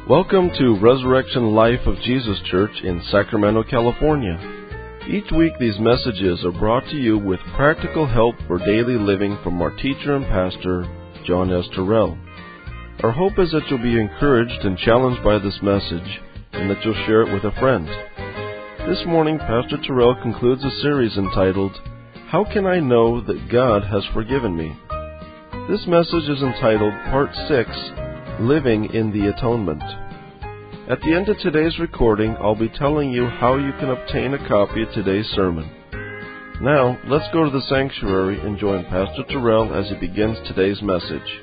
Welcome to Resurrection Life of Jesus Church in Sacramento, California. Each week these messages are brought to you with practical help for daily living from our teacher and pastor, John S. Terrell. Our hope is that you'll be encouraged and challenged by this message and that you'll share it with a friend. This morning, Pastor Terrell concludes a series entitled, How Can I Know That God Has Forgiven Me? This message is entitled Part 6, Living in the Atonement. At the end of today's recording, I'll be telling you how you can obtain a copy of today's sermon. Now, let's go to the sanctuary and join Pastor Terrell as he begins today's message.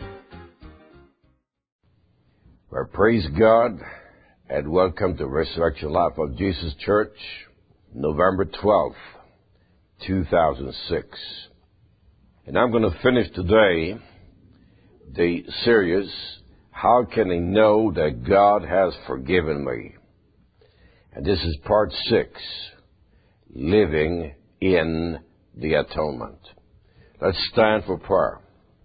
Well, praise God and welcome to Resurrection Life of Jesus Church, November 12th, 2006. And I'm going to finish today the series, How Can I Know That God Has Forgiven Me? And this is part 6, Living in the Atonement. Let's stand for prayer.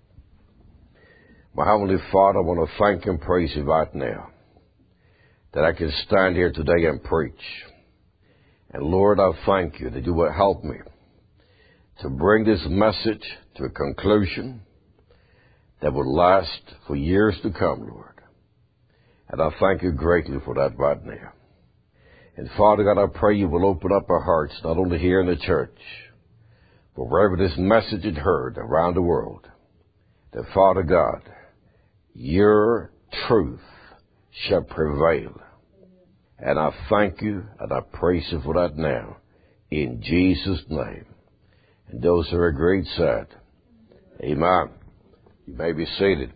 My Heavenly Father, I want to thank and praise you right now that I can stand here today and preach. And Lord, I thank you that you will help me to bring this message to a conclusion that will last for years to come, Lord. And I thank you greatly for that right now. And Father God, I pray you will open up our hearts, not only here in the church, but wherever this message is heard around the world, that Father God, your truth shall prevail. And I thank you and I praise you for that now, in Jesus' name. And those who agreed said, Amen. You may be seated.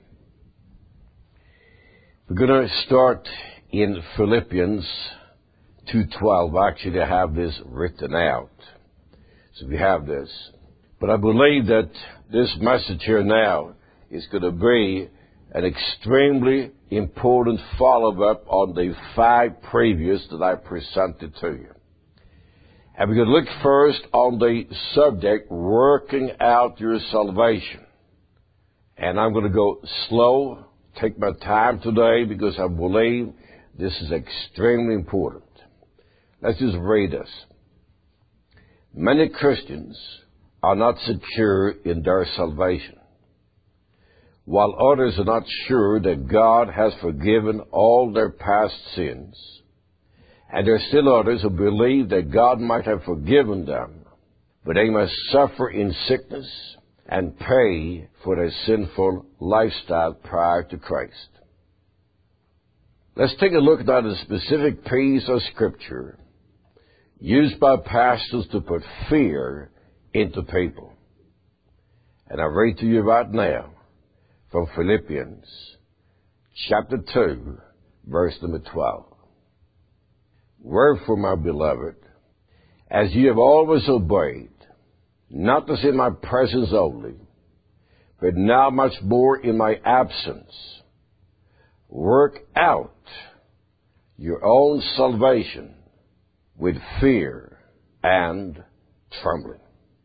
We're going to start in Philippians 2:12. Actually, I have this written out, so we have this. But I believe that this message here now is going to be an extremely important follow-up on the 5 previous that I presented to you. And we're going to look first on the subject, working out your salvation. And I'm going to go slow, take my time today, because I believe this is extremely important. Let's just read this. Many Christians are not secure in their salvation, while others are not sure that God has forgiven all their past sins. And there are still others who believe that God might have forgiven them, but they must suffer in sickness and pay for their sinful lifestyle prior to Christ. Let's take a look at a specific piece of Scripture used by pastors to put fear into people. And I read to you right now from Philippians chapter 2, verse number 12. Wherefore, my beloved, as ye have always obeyed, not as in my presence only, but now much more in my absence, work out your own salvation with fear and trembling.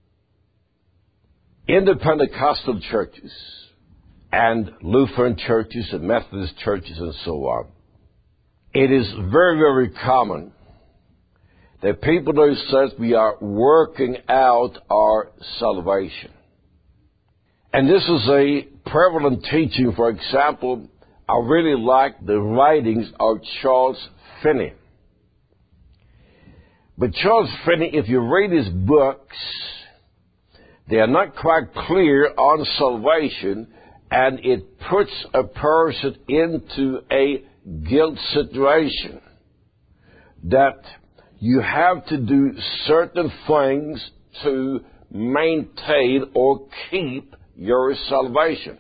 In the Pentecostal churches and Lutheran churches and Methodist churches and so on, it is very, very common that people who says we are working out our salvation. And this is a prevalent teaching. For example, I really like the writings of Charles Finney. But Charles Finney, if you read his books, they are not quite clear on salvation, and it puts a person into a guilt situation that you have to do certain things to maintain or keep your salvation.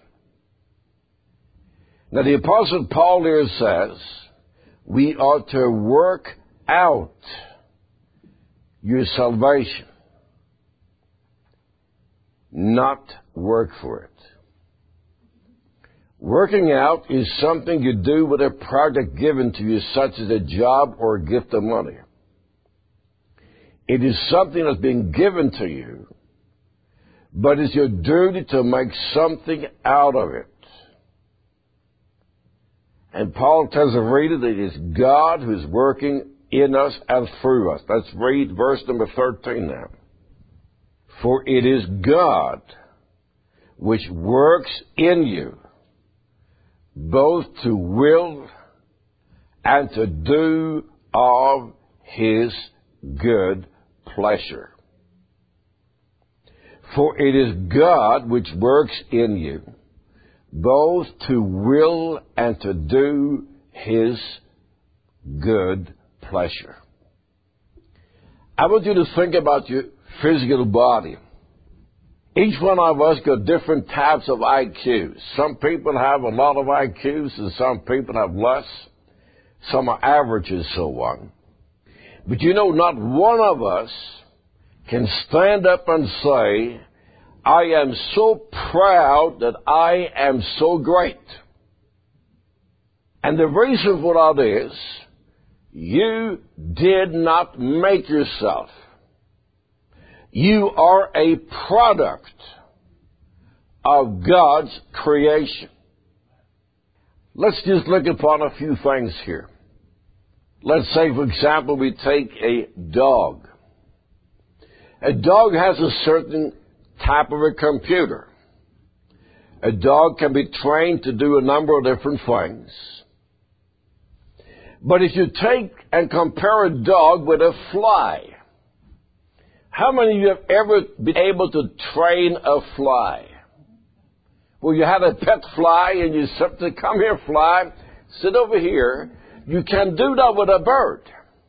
Now, the Apostle Paul here says we are to work out your salvation, not work for it. Working out is something you do with a project given to you, such as a job or a gift of money. It is something that's been given to you, but it's your duty to make something out of it. And Paul tells the reader that it is God who is working in us and through us. Let's read verse number 13 now. For it is God which works in you, both to will and to do of His good pleasure. For it is God which works in you, both to will and to do His good pleasure. I want you to think about your physical body. Each one of us got different types of IQs. Some people have a lot of IQs and some people have less. Some are average and so on. But you know, not one of us can stand up and say, I am so proud that I am so great. And the reason for that is, you did not make yourself. You are a product of God's creation. Let's just look upon a few things here. Let's say, for example, we take a dog. A dog has a certain type of a computer. A dog can be trained to do a number of different things. But if you take and compare a dog with a fly, how many of you have ever been able to train a fly? Well, you had a pet fly and you said, come here, fly, sit over here. You can do that with a bird.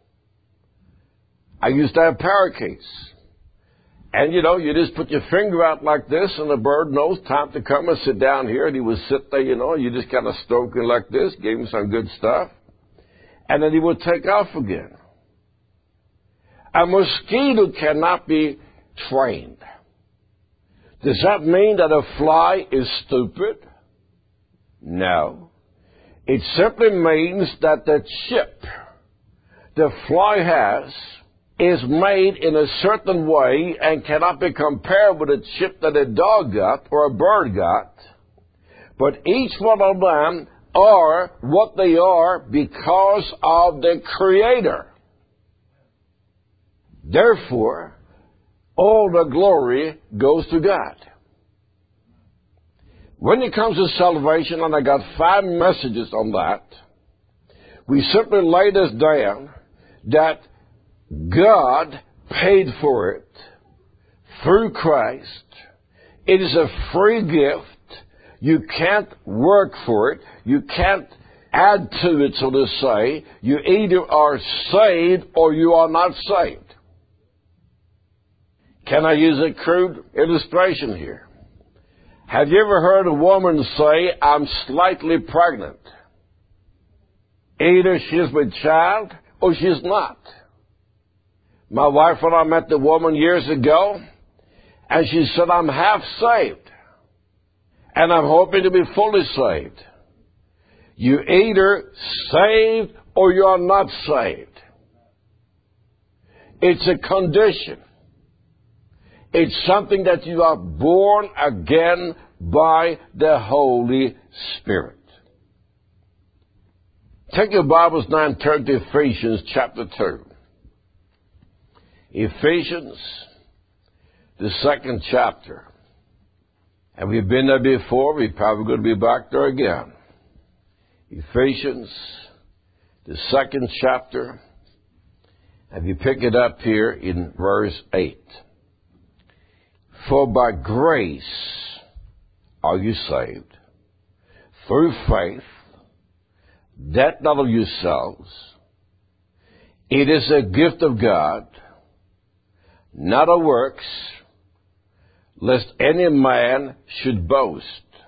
I used to have parakeets. And, you know, you just put your finger out like this and the bird knows time to come and sit down here. And he would sit there, you know, you just kind of stroke him like this, gave him some good stuff. And then he would take off again. A mosquito cannot be trained. Does that mean that a fly is stupid? No. It simply means that the chip the fly has is made in a certain way and cannot be compared with a chip that a dog got or a bird got. But each one of them are what they are because of the Creator. Therefore, all the glory goes to God. When it comes to salvation, and I got 5 messages on that, we simply lay this down that God paid for it through Christ. It is a free gift. You can't work for it. You can't add to it, so to say. You either are saved or you are not saved. Can I use a crude illustration here? Have you ever heard a woman say, I'm slightly pregnant? Either she's with child or she's not. My wife and I met the woman years ago, and she said, I'm half saved, and I'm hoping to be fully saved. You either saved or you're not saved. It's a condition. It's something that you are born again by the Holy Spirit. Take your Bibles now and turn to Ephesians chapter 2. Ephesians, the 2nd chapter. And we've been there before. We're probably going to be back there again. Ephesians, the 2nd chapter. And we pick it up here in verse 8. For by grace are you saved, through faith, that not of yourselves. It is a gift of God, not of works, lest any man should boast.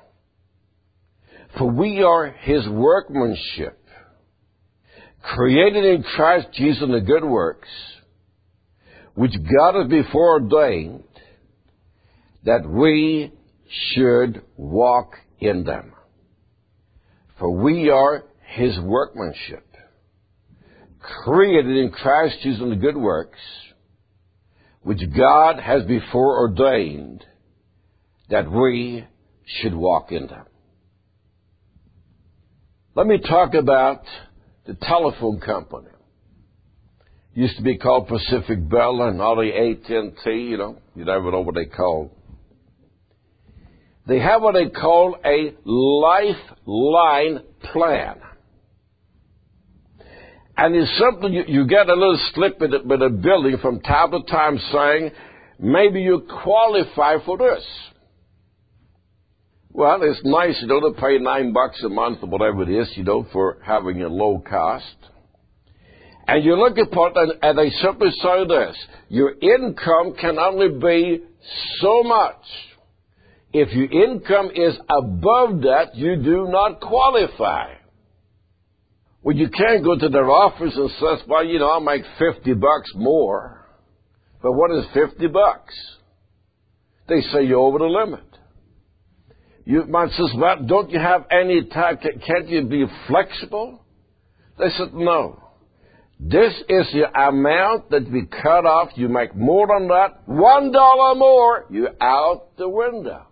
For we are His workmanship, created in Christ Jesus in the good works, which God has before ordained that we should walk in them. For we are His workmanship, created in Christ Jesus in the good works, which God has before ordained that we should walk in them. Let me talk about the telephone company. Used to be called Pacific Bell and all the AT&T, you never know what they call. They have what they call a lifeline plan. And it's something you get a little slip with a building from time to time saying, maybe you qualify for this. Well, it's nice, to pay $9 a month or whatever it is, for having a low cost. And you look at it and they simply say this, your income can only be so much. If your income is above that, you do not qualify. Well, you can't go to their office and say, well, I'll make $50 more. But what is $50? They say you're over the limit. You might say, well, don't you have any time? Can't you be flexible? They said, no. This is the amount that we cut off. You make more than that, $1 more, you're out the window.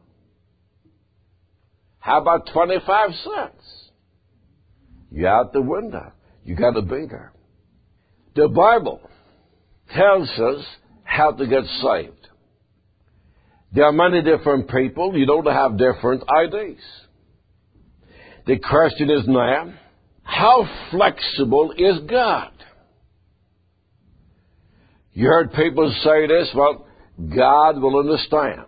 How about 25 cents? You're out the window. You got to be there. The Bible tells us how to get saved. There are many different people. You don't have different IDs. The question is now, how flexible is God? You heard people say this, well, God will understand.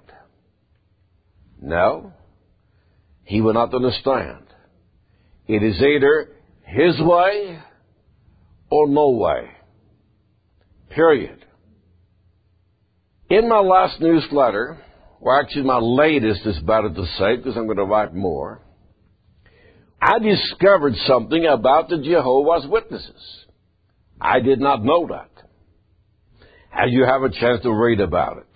No, He will not understand. It is either His way or no way. Period. In my last newsletter, or actually my latest is better to say because I'm going to write more, I discovered something about the Jehovah's Witnesses. I did not know that. And you have a chance to read about it.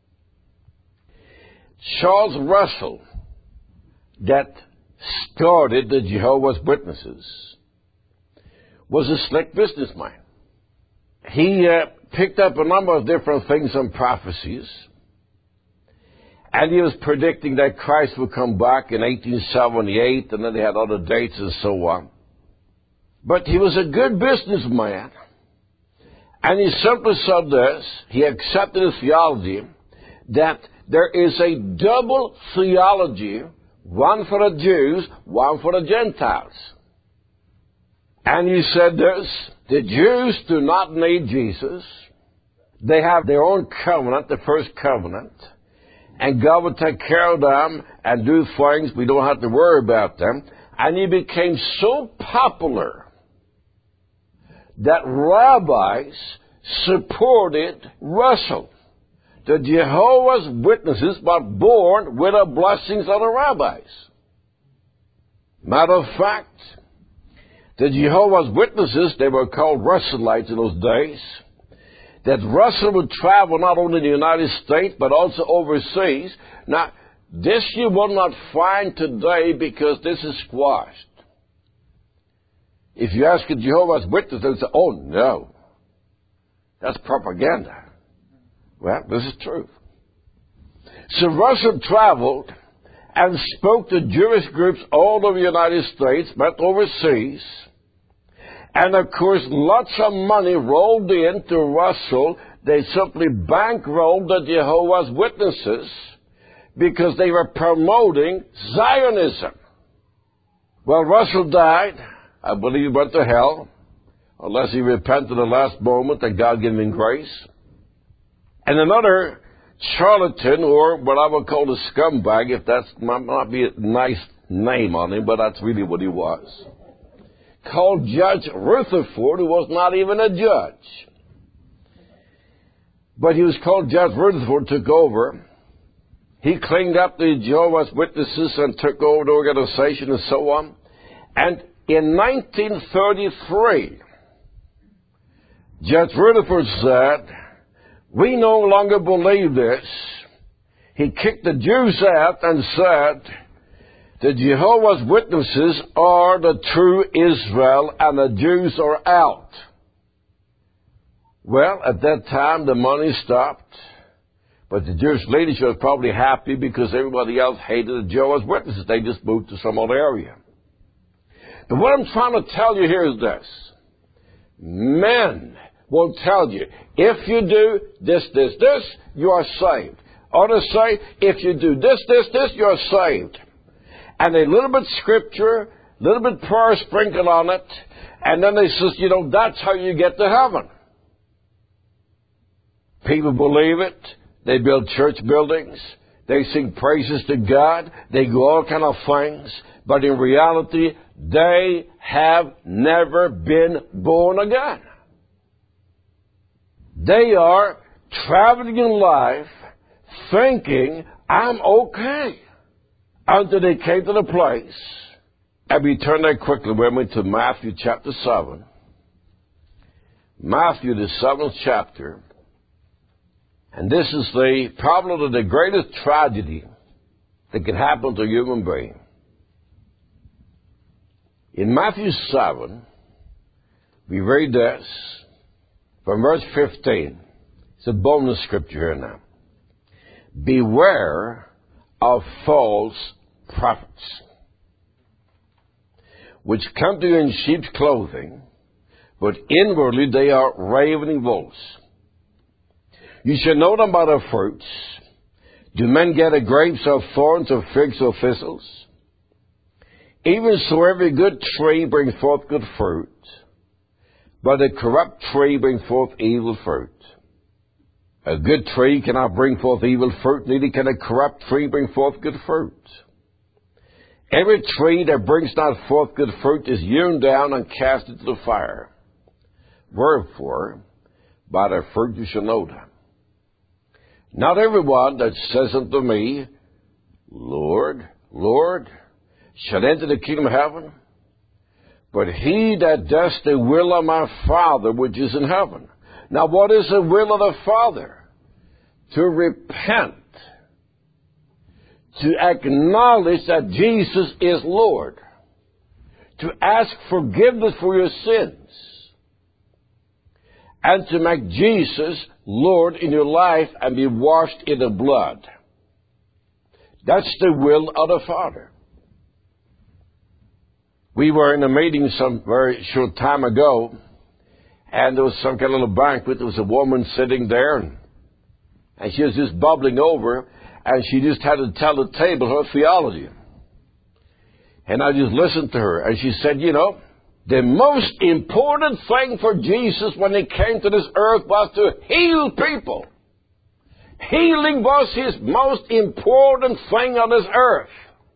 Charles Russell, that started the Jehovah's Witnesses, was a slick businessman. He picked up a number of different things and prophecies, and he was predicting that Christ would come back in 1878, and then they had other dates and so on. But he was a good businessman, and he simply said this, he accepted his theology, that there is a double theology, one for the Jews, one for the Gentiles. And he said this, the Jews do not need Jesus. They have their own covenant, the first covenant. And God will take care of them and do things. We don't have to worry about them. And he became so popular that rabbis supported Russell. The Jehovah's Witnesses were born with the blessings of the rabbis. Matter of fact, the Jehovah's Witnesses, they were called Russellites in those days, that Russell would travel not only in the United States, but also overseas. Now, this you will not find today because this is squashed. If you ask a Jehovah's Witness, they'll say, oh, no, that's propaganda. Well, this is truth. So Russell traveled and spoke to Jewish groups all over the United States, went overseas, and of course lots of money rolled in to Russell. They simply bankrolled the Jehovah's Witnesses because they were promoting Zionism. Well, Russell died. I believe he went to hell, unless he repented at the last moment and God gave him grace. And another charlatan, or what I would call a scumbag, if that's not be a nice name on him, but that's really what he was, called Judge Rutherford, who was not even a judge. But he was called Judge Rutherford, took over. He cleaned up the Jehovah's Witnesses and took over the organization and so on. And in 1933, Judge Rutherford said, we no longer believe this. He kicked the Jews out and said, the Jehovah's Witnesses are the true Israel and the Jews are out. Well, at that time, the money stopped. But the Jewish leadership was probably happy because everybody else hated the Jehovah's Witnesses. They just moved to some other area. But what I'm trying to tell you here is this. Men will tell you, if you do this, you are saved. Others say, if you do this, you are saved. And a little bit scripture, a little bit prayer sprinkled on it, and then they say, that's how you get to heaven. People believe it. They build church buildings. They sing praises to God. They do all kind of things. But in reality, they have never been born again. They are traveling in life thinking, I'm okay. Until they came to the place. And we turn there quickly. We went to Matthew chapter 7. Matthew, the 7th chapter. And this is probably the greatest tragedy that can happen to a human being. In Matthew 7, we read this from verse 15. It's a bonus scripture here now. Beware of false prophets, which come to you in sheep's clothing, but inwardly they are ravening wolves. You shall know them by their fruits. Do men gather grapes of thorns or figs of thistles? Even so every good tree brings forth good fruit, but a corrupt tree brings forth evil fruit. A good tree cannot bring forth evil fruit, neither can a corrupt tree bring forth good fruit. Every tree that brings not forth good fruit is hewn down and cast into the fire. Wherefore, by their fruit you shall know them. Not everyone that says unto me, Lord, Lord, shall enter the kingdom of heaven, but he that does the will of my Father which is in heaven. Now, what is the will of the Father? To repent. To acknowledge that Jesus is Lord. To ask forgiveness for your sins. And to make Jesus Lord in your life and be washed in the blood. That's the will of the Father. We were in a meeting some very short time ago, and there was some kind of little banquet. There was a woman sitting there, and she was just bubbling over, and she just had to tell the table her theology. And I just listened to her, and she said, the most important thing for Jesus when he came to this earth was to heal people. Healing was his most important thing on this earth.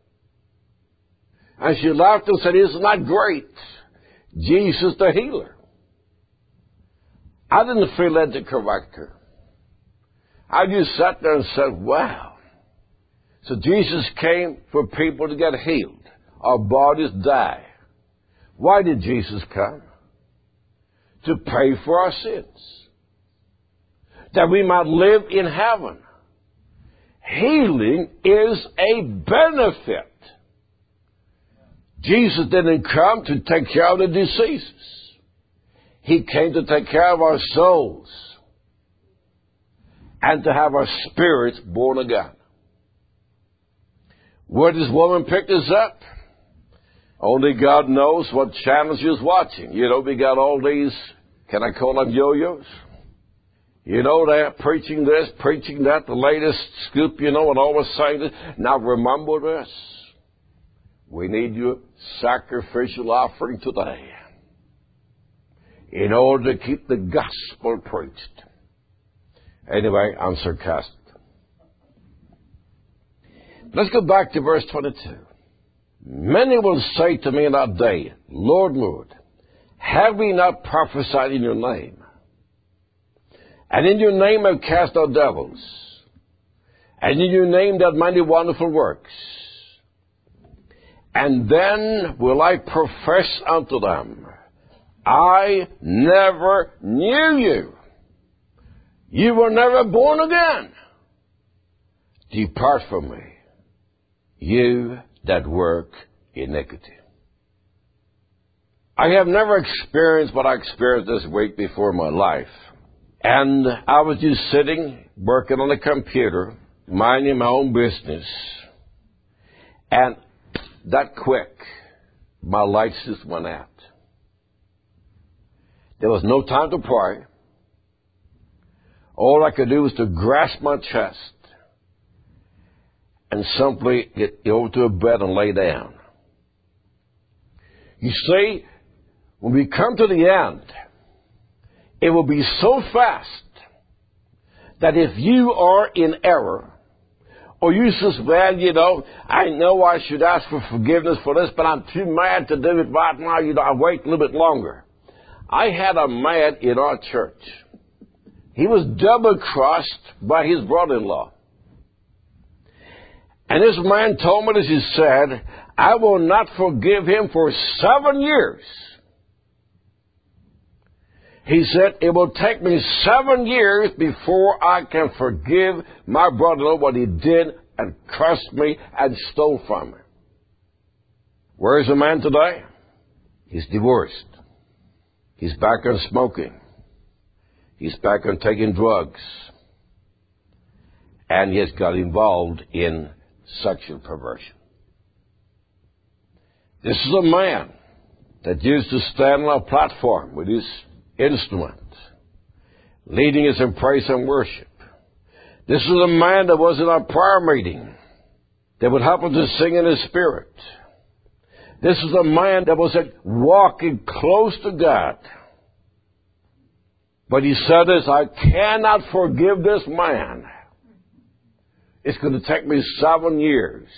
And she laughed and said, isn't that great? Jesus the healer. I didn't feel led to correct her. I just sat there and said, wow. So Jesus came for people to get healed. Our bodies die. Why did Jesus come? To pay for our sins. That we might live in heaven. Healing is a benefit. Jesus didn't come to take care of the diseases. He came to take care of our souls and to have our spirits born again. Where this woman picked us up? Only God knows what channel she was watching. We got all these, can I call them yo-yos? They're preaching this, preaching that, the latest scoop, and always saying this. Now remember this. We need your sacrificial offering today in order to keep the gospel preached. Anyway, I'm sarcastic. Let's go back to verse 22. Many will say to me in that day, Lord, Lord, have we not prophesied in your name? And in your name have cast out devils? And in your name done many wonderful works? And then will I profess unto them, I never knew you. You were never born again. Depart from me, you that work iniquity. I have never experienced what I experienced this week before in my life. And I was just sitting, working on the computer, minding my own business. And that quick, my lights just went out. There was no time to pray. All I could do was to grasp my chest and simply get over to a bed and lay down. You see, when we come to the end, it will be so fast that if you are in error, or you says, well, I know I should ask for forgiveness for this, but I'm too mad to do it right now. I'll wait a little bit longer. I had a man in our church. He was double-crossed by his brother-in-law. And this man told me this, he said, I will not forgive him for 7 years. He said, it will take me 7 years before I can forgive my brother-in-law what he did and cursed me and stole from me. Where is the man today? He's divorced. He's back on smoking. He's back on taking drugs. And he has got involved in sexual perversion. This is a man that used to stand on a platform with his instrument, leading us in praise and worship. This is a man that was in our prayer meeting that would happen to sing in his spirit. This is a man that was walking close to God. But he said this, I cannot forgive this man. It's going to take me 7 years.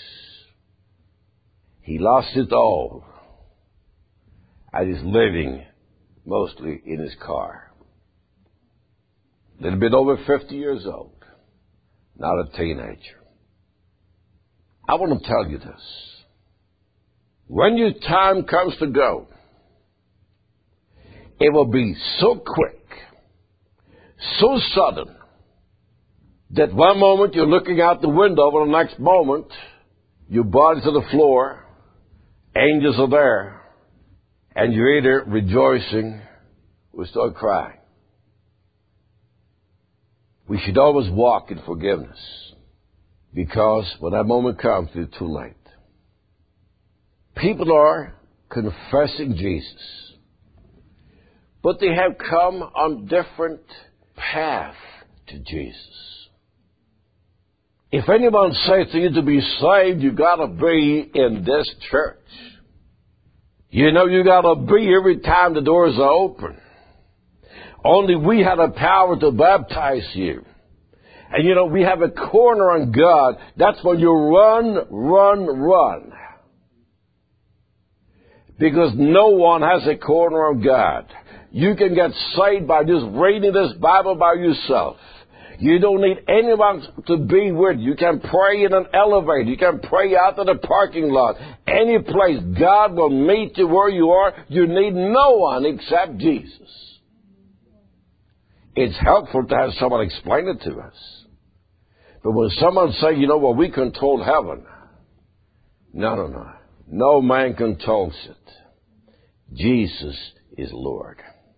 He lost it all and is living mostly in his car. A little bit over 50 years old, not a teenager. I want to tell you this. When your time comes to go, it will be so quick, so sudden, that one moment you're looking out the window, but the next moment your body's on the floor, angels are there, and you're either rejoicing or start crying. We should always walk in forgiveness, because when that moment comes, it's too late. People are confessing Jesus, but they have come on different path to Jesus. If anyone says to you to be saved, you got to be in this church. You got to be every time the doors are open. Only we have the power to baptize you. And we have a corner on God. That's when you run. Because no one has a corner on God. You can get saved by just reading this Bible by yourself. You don't need anyone to be with you. You can pray in an elevator. You can pray out in a parking lot. Any place, God will meet you where you are. You need no one except Jesus. It's helpful to have someone explain it to us. But when someone says, we control heaven. No. No man controls it. Jesus is Lord.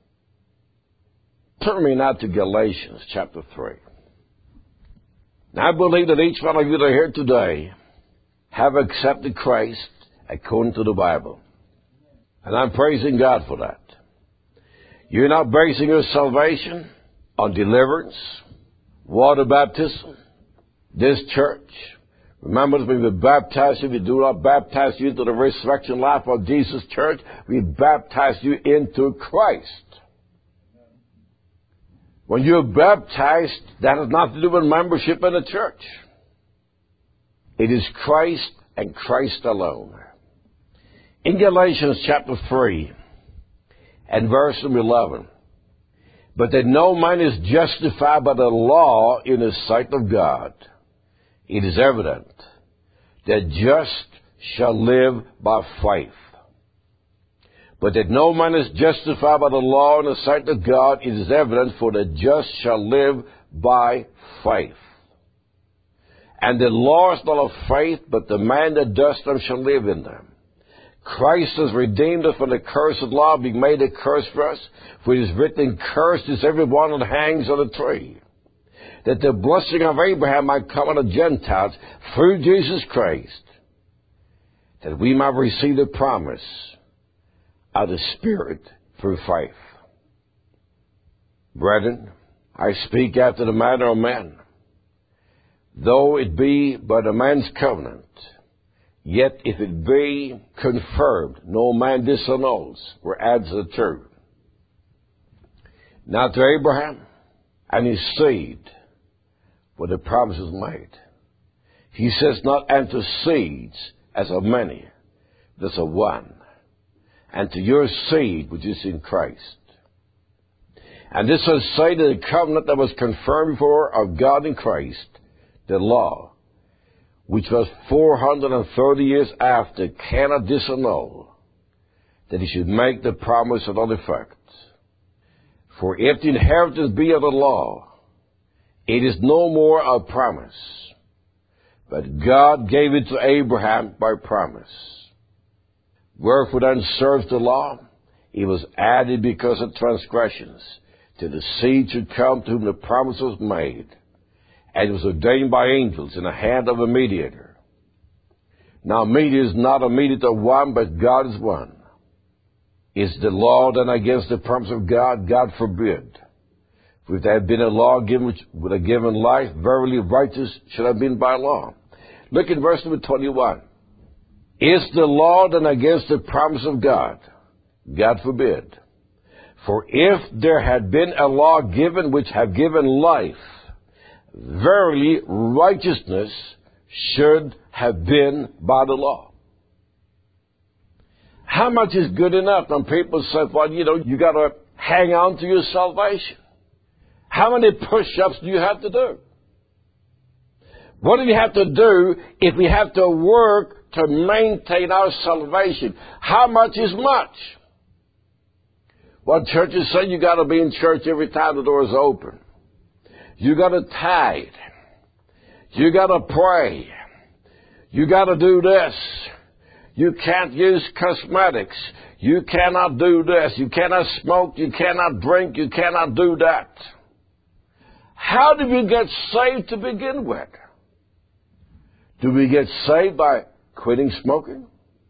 Turn me now to Galatians chapter 3. Now, I believe that each one of you that are here today have accepted Christ according to the Bible. And I'm praising God for that. You're not basing your salvation on deliverance, water baptism, this church. Remember, when we baptize you, we do not baptize you into the resurrection life of Jesus' church. We baptize you into Christ. When you're baptized, that has nothing to do with membership in the church. It is Christ and Christ alone. In Galatians chapter 3 and verse 11, but that no man is justified by the law in the sight of God, it is evident that just shall live by faith. But that no man is justified by the law in the sight of God, it is evident, for the just shall live by faith. And the law is not of faith, but the man that does them shall live in them. Christ has redeemed us from the curse of law, being made a curse for us. For it is written, cursed is every one that hangs on a tree, that the blessing of Abraham might come on the Gentiles through Jesus Christ, that we might receive the promise of the Spirit through faith. Brethren, I speak after the manner of men. Though it be but a man's covenant, yet if it be confirmed, no man disannuls or adds to the truth. Now to Abraham and his seed were the promises made. He says not unto seeds as of many, but as of one, and to your seed which is in Christ. And this was say to the covenant that was confirmed before of God in Christ, the law, which was 430 years after, cannot disannul, that he should make the promise of none effect. For if the inheritance be of the law, it is no more a promise, but God gave it to Abraham by promise. Wherefore then serves the law? It was added because of transgressions, till the seed should come to whom the promise was made. And it was ordained by angels in the hand of a mediator. Now mediator is not a mediator of one, but God is one. Is the law then against the promise of God? God forbid. For if there had been a law given which would have given life, verily righteous should have been by law. Look at verse number 21. Is the law then against the promise of God? God forbid. For if there had been a law given which had given life, verily righteousness should have been by the law. How much is good enough? And people say, well, you got to hang on to your salvation. How many push-ups do you have to do? What do you have to do if we have to work to maintain our salvation? How much is much? Well, churches say you got to be in church every time the door is open. You got to tithe. You got to pray. You got to do this. You can't use cosmetics. You cannot do this. You cannot smoke. You cannot drink. You cannot do that. How do we get saved to begin with? Do we get saved by quitting smoking?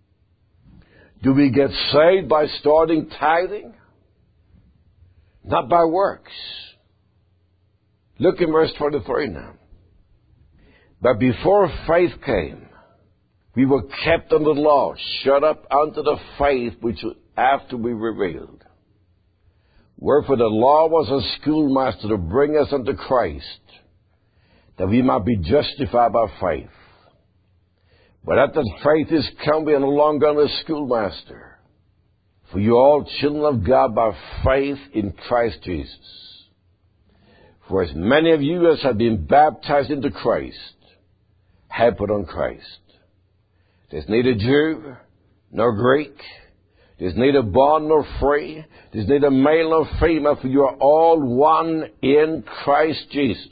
Do we get saved by starting tithing? Not by works. Look in verse 23 now. But before faith came, we were kept under the law, shut up unto the faith which after we revealed. Wherefore the law was a schoolmaster to bring us unto Christ, that we might be justified by faith. But after faith is come, we are no longer under schoolmaster. For you are all children of God by faith in Christ Jesus. For as many of you as have been baptized into Christ have put on Christ. There's neither Jew nor Greek. There's neither bond nor free. There's neither male nor female, for you are all one in Christ Jesus.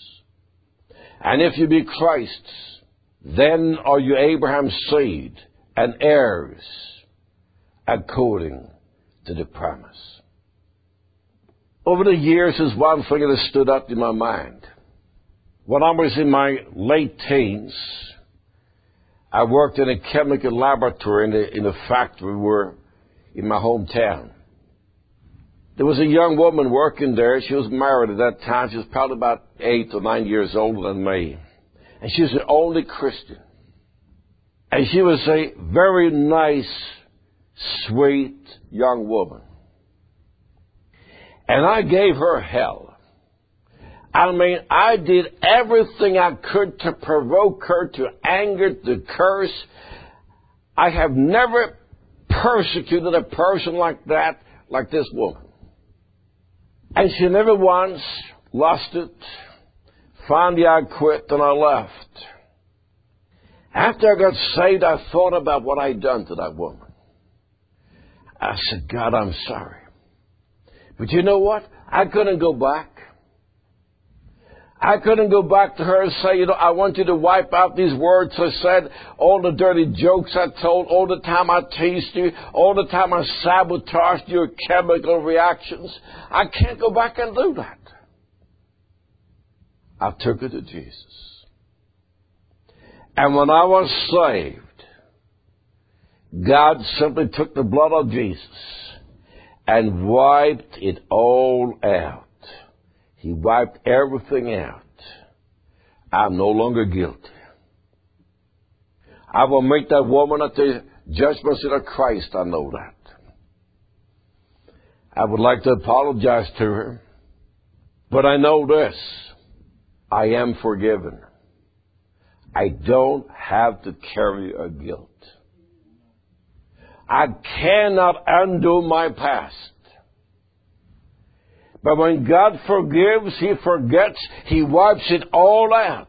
And if you be Christ's, then are you Abraham's seed and heirs according to the promise. Over the years, there's one thing that has stood up in my mind. When I was in my late teens, I worked in a chemical laboratory in a factory in my hometown. There was a young woman working there. She was married at that time. She was probably about 8 or 9 years older than me. And she was the only Christian. And she was a very nice, sweet young woman. And I gave her hell. I mean, I did everything I could to provoke her to anger, to curse. I have never persecuted a person like that, like this woman. And she never once lost it. Finally, I quit and I left. After I got saved, I thought about what I'd done to that woman. I said, God, I'm sorry. But you know what? I couldn't go back. I couldn't go back to her and say, I want you to wipe out these words I said, all the dirty jokes I told, all the time I teased you, all the time I sabotaged your chemical reactions. I can't go back and do that. I took her to Jesus. And when I was saved, God simply took the blood of Jesus and wiped it all out. He wiped everything out. I'm no longer guilty. I will meet that woman at the judgment seat of Christ. I know that. I would like to apologize to her. But I know this. I am forgiven. I don't have to carry a guilt. I cannot undo my past. But when God forgives, He forgets. He wipes it all out.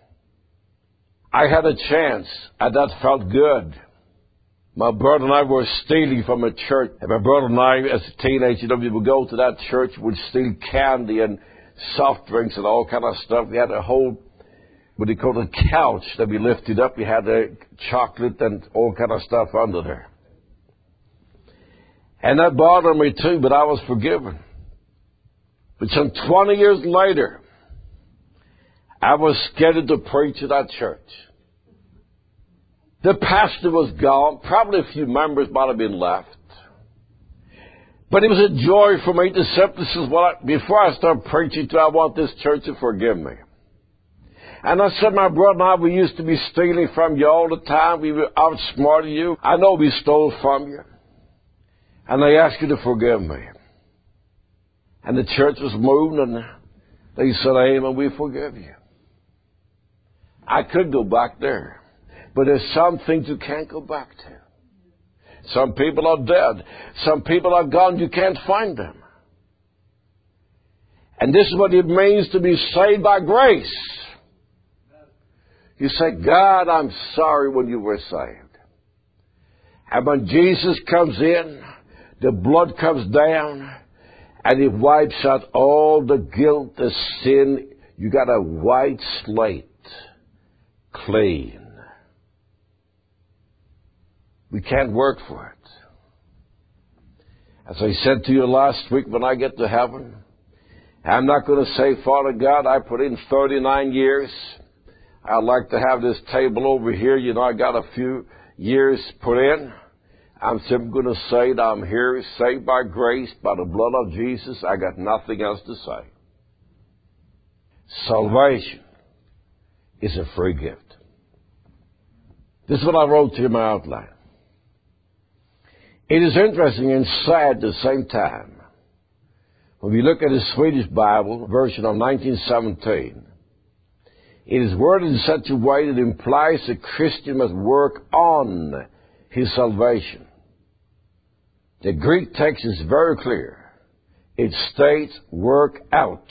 I had a chance, and that felt good. My brother and I were stealing from a church. And my brother and I, as a teenager, we would go to that church, would steal candy and soft drinks and all kind of stuff. We had a whole, what they call a couch that we lifted up. We had a chocolate and all kind of stuff under there. And that bothered me too, but I was forgiven. But some 20 years later, I was scheduled to preach at that church. The pastor was gone. Probably a few members might have been left. But it was a joy for me to simply say, before I start preaching, I want this church to forgive me. And I said, my brother and I, we used to be stealing from you all the time. We were outsmarting you. I know we stole from you. And I ask you to forgive me. And the church was moved, and they said, amen, we forgive you. I could go back there. But there's some things you can't go back to. Some people are dead. Some people are gone. You can't find them. And this is what it means to be saved by grace. You say, God, I'm sorry when you were saved. And when Jesus comes in, the blood comes down, and it wipes out all the guilt, the sin. You got a white slate, clean. We can't work for it. As I said to you last week, when I get to heaven, I'm not going to say, Father God, I put in 39 years. I'd like to have this table over here. You know, I got a few years put in. I'm simply going to say that I'm here, saved by grace, by the blood of Jesus. I got nothing else to say. Salvation is a free gift. This is what I wrote to you in my outline. It is interesting and sad at the same time. When we look at the Swedish Bible version of 1917, it is worded in such a way that implies a Christian must work on his salvation. The Greek text is very clear. It states, work out.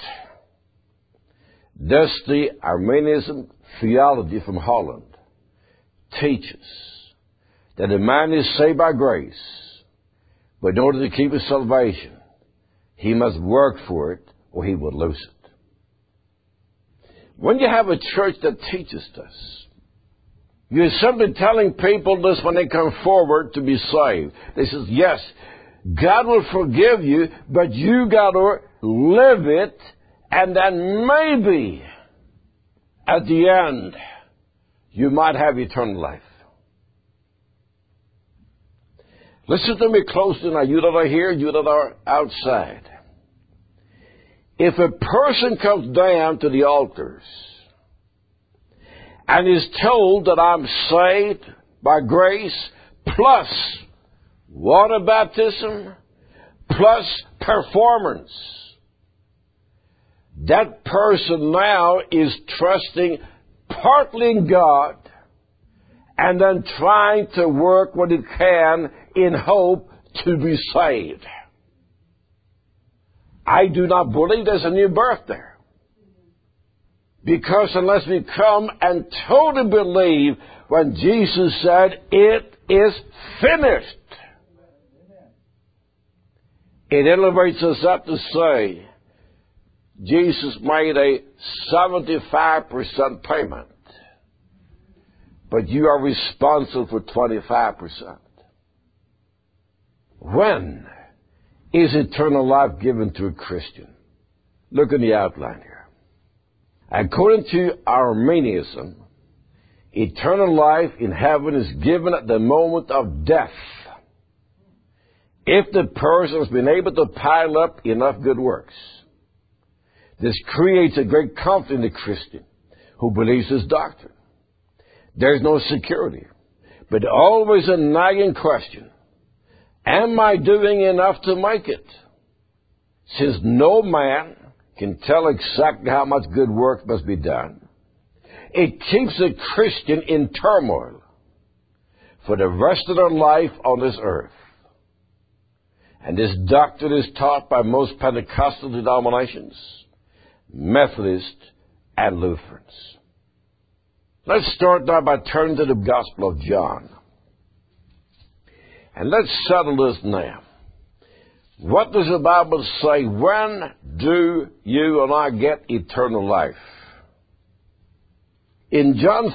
Thus the Arminianism theology from Holland teaches that a man is saved by grace, but in order to keep his salvation, he must work for it or he will lose it. When you have a church that teaches this, you're simply telling people this when they come forward to be saved. They say, yes, God will forgive you, but you got to live it, and then maybe at the end, you might have eternal life. Listen to me closely now, you that are here, you that are outside. If a person comes down to the altars and is told that I'm saved by grace plus water baptism plus performance, that person now is trusting partly in God and then trying to work what he can in hope to be saved. I do not believe there's a new birth there. Because unless we come and totally believe when Jesus said, it is finished, it elevates us up to say, Jesus made a 75% payment, but you are responsible for 25%. When is eternal life given to a Christian? Look in the outline here. According to Arminianism, Eternal life in heaven is given at the moment of death, if the person has been able to pile up enough good works. This creates a great comfort in the Christian who believes his doctrine. There's no security, but always a nagging question: am I doing enough to make it? Since no man can tell exactly how much good work must be done, it keeps a Christian in turmoil for the rest of their life on this earth. And this doctrine is taught by most Pentecostal denominations, Methodists, and Lutherans. Let's start now by turning to the Gospel of John. And let's settle this now. What does the Bible say? When do you and I get eternal life? In John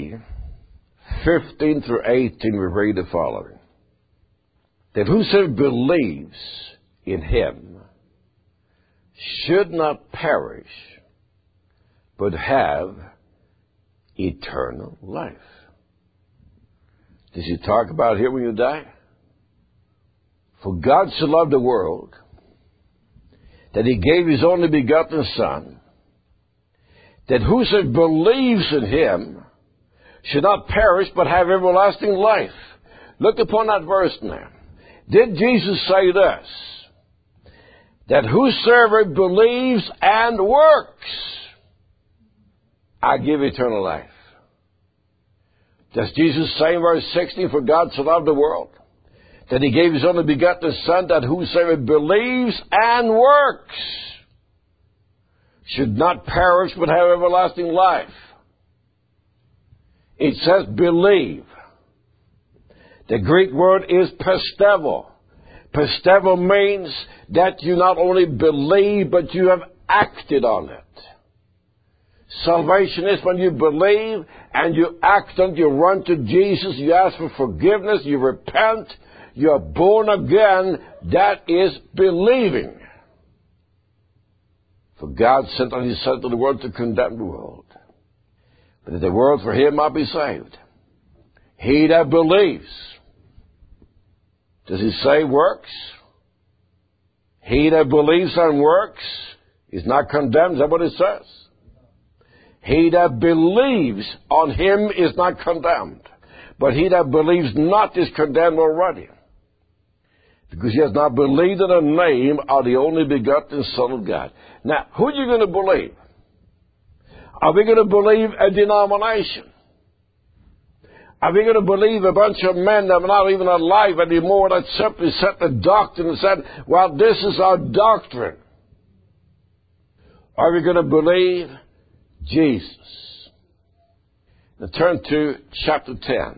3:15 through 18, we read the following: that whosoever believes in him should not perish, but have eternal life. Does he talk about here when you die? For God so loved the world that he gave his only begotten Son, that whosoever believes in him should not perish but have everlasting life. Look upon that verse now. Did Jesus say this? That whosoever believes and works, I give eternal life. Does Jesus say in verse 16, for God so loved the world that he gave his only begotten Son, that whosoever believes and works should not perish but have everlasting life? It says believe. The Greek word is pistevo. Pistevo means that you not only believe, but you have acted on it. Salvation is when you believe and you act on it. You run to Jesus, you ask for forgiveness, you repent, you are born again. That is believing. For God sent not his Son to the world to condemn the world, but that the world for him might be saved. He that believes. Does he say works? He that believes and works is not condemned. Is that what it says? He that believes on him is not condemned. But he that believes not is condemned already, because he has not believed in the name of the only begotten Son of God. Now, who are you going to believe? Are we going to believe a denomination? Are we going to believe a bunch of men that are not even alive anymore that simply set the doctrine and said, well, this is our doctrine? Are we going to believe Jesus? Now turn to chapter 10.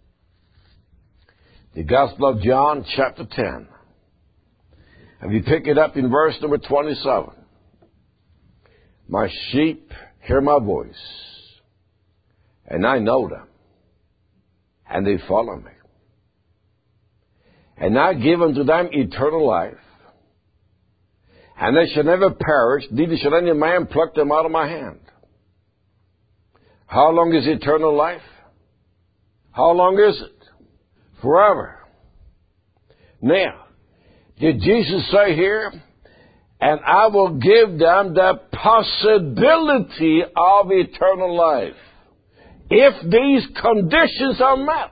The Gospel of John, chapter 10. And we pick it up in verse number 27. My sheep hear my voice, and I know them, and they follow me. And I give unto them eternal life, and they shall never perish, neither shall any man pluck them out of my hand. How long is eternal life? How long is it? Forever. Now, did Jesus say here, and I will give them the possibility of eternal life if these conditions are met?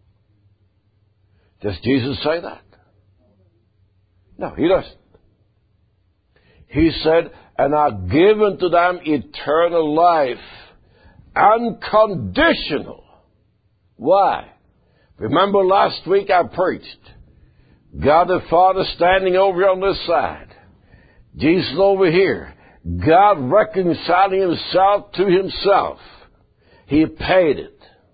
Does Jesus say that? No, he doesn't. He said, and I've given to them eternal life, unconditional. Why? Remember last week I preached, God the Father standing over on this side, Jesus over here, God reconciling himself to himself. He paid it.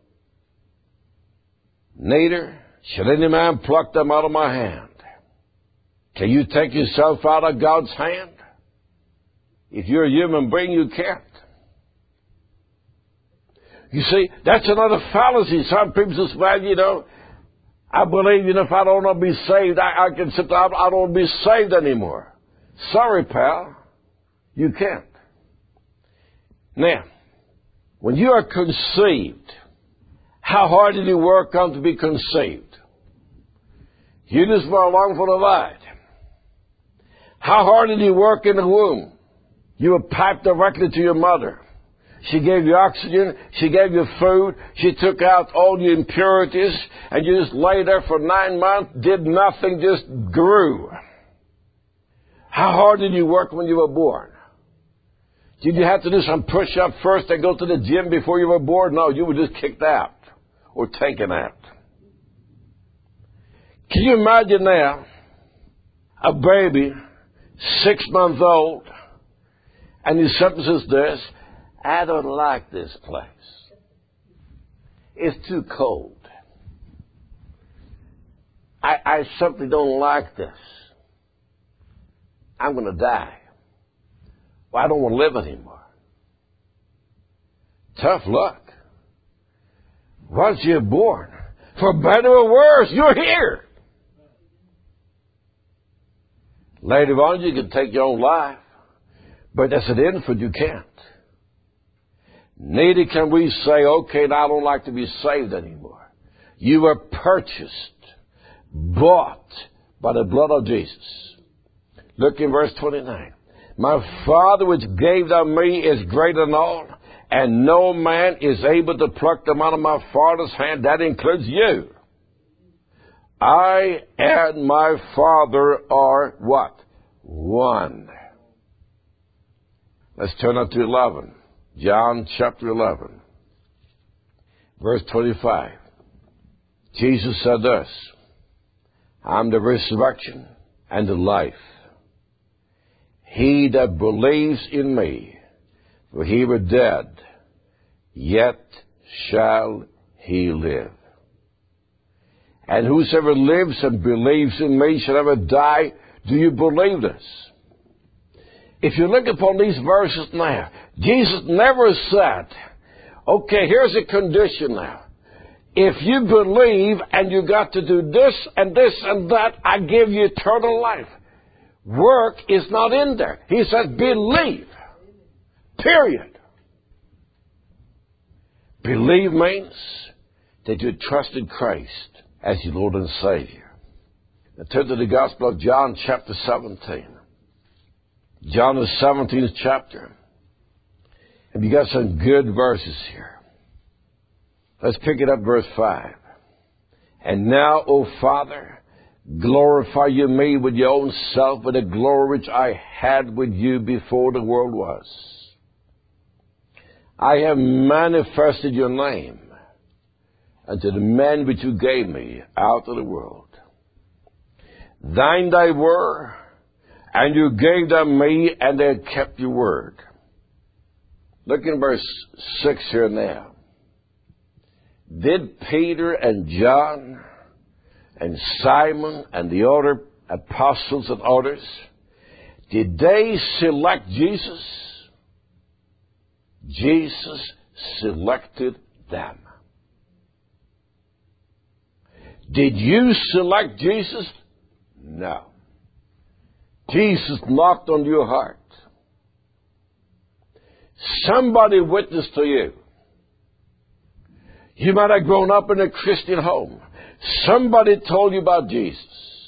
Neither shall any man pluck them out of my hand. Can you take yourself out of God's hand? If you're a human being, you can't. You see, that's another fallacy. Some people say, well, I believe, if I don't want to be saved, I can sit down, I don't want to be saved anymore. Sorry, pal. You can't. Now, when you are conceived, How hard did you work on to be conceived? You just were along for the ride. How hard did you work in the womb? You were piped directly to your mother. She gave you oxygen. She gave you food. She took out all the impurities. And you just lay there for 9 months, did nothing, just grew. How hard did you work when you were born? Did you have to do some push-up first and go to the gym before you were born? No, you were just kicked out or taken out. Can you imagine now a baby, 6 months old, and his sentence is this: I don't like this place. It's too cold. I simply don't like this. I'm going to die. Well, I don't want to live anymore. Tough luck. Once you're born, for better or worse, you're here. Later on, you can take your own life, but as an infant, you can't. Neither can we say, okay, now I don't like to be saved anymore. You were purchased, bought by the blood of Jesus. Look in verse 29. My Father which gave them me is greater than all, and no man is able to pluck them out of my Father's hand. That includes you. I and my Father are what? One. Let's turn up to 11. John chapter 11, verse 25. Jesus said this: I'm the resurrection and the life. He that believes in me, for he were dead, yet shall he live. And whosoever lives and believes in me shall never die. Do you believe this? If you look upon these verses now, Jesus never said, okay, here's a condition now. If you believe and you got to do this and this and that, I give you eternal life. Work is not in there. He says believe. Period. Believe means that you trusted Christ as your Lord and Savior. Now turn to the Gospel of John chapter 17. John the 17th chapter. And you got some good verses here. Let's pick it up, verse 5. And now, O Father, glorify you me with your own self, with the glory which I had with you before the world was. I have manifested your name unto the men which you gave me out of the world. Thine they were, and you gave them me, and they had kept your word. Look in verse 6 here now. Did Peter and John and Simon and the other apostles and others, did they select Jesus? Jesus selected them. Did you select Jesus? No. Jesus knocked on your heart. Somebody witnessed to you. You might have grown up in a Christian home. Somebody told you about Jesus.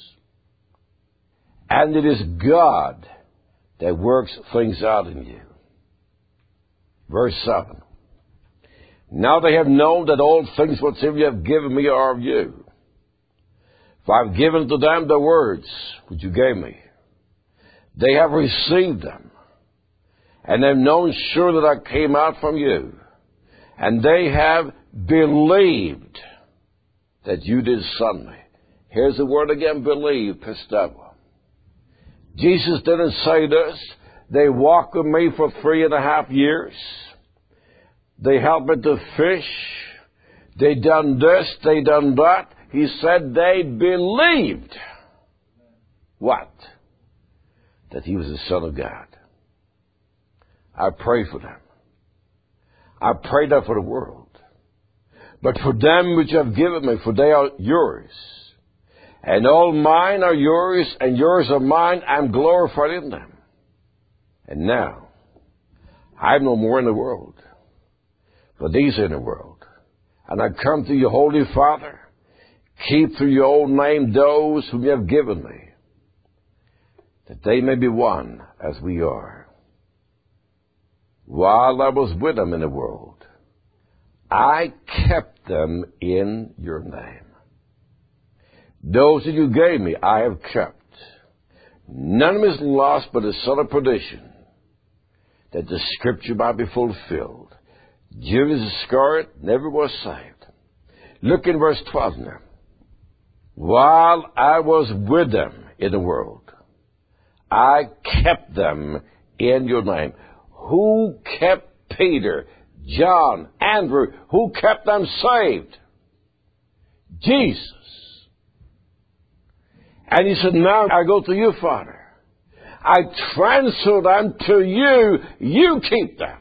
And it is God that works things out in you. Verse 7. Now they have known that all things whatsoever you have given me are of you. For I have given to them the words which you gave me. They have received them, and have known sure that I came out from you. And they have believed that you did send me. Here's the word again, believe, pistevo. Jesus didn't say this. They walked with me for 3.5 years. They helped me to fish. They done this, they done that. He said they believed. What? That he was the Son of God. I pray for them. I pray that for the world. But for them which you have given me, for they are yours. And all mine are yours, and yours are mine. I'm glorified in them. And now, I'm no more in the world, but these are in the world. And I come to you, Holy Father, keep through your own name those whom you have given me, that they may be one as we are. While I was with them in the world, I kept them in your name. Those that you gave me, I have kept. None of them is lost but the son of perdition, that the scripture might be fulfilled. Judas Iscariot never was saved. Look in verse 12 now. While I was with them in the world, I kept them in your name. Who kept Peter, John, Andrew? Who kept them saved? Jesus. And he said, now I go to you, Father. I transfer them to you. You keep them.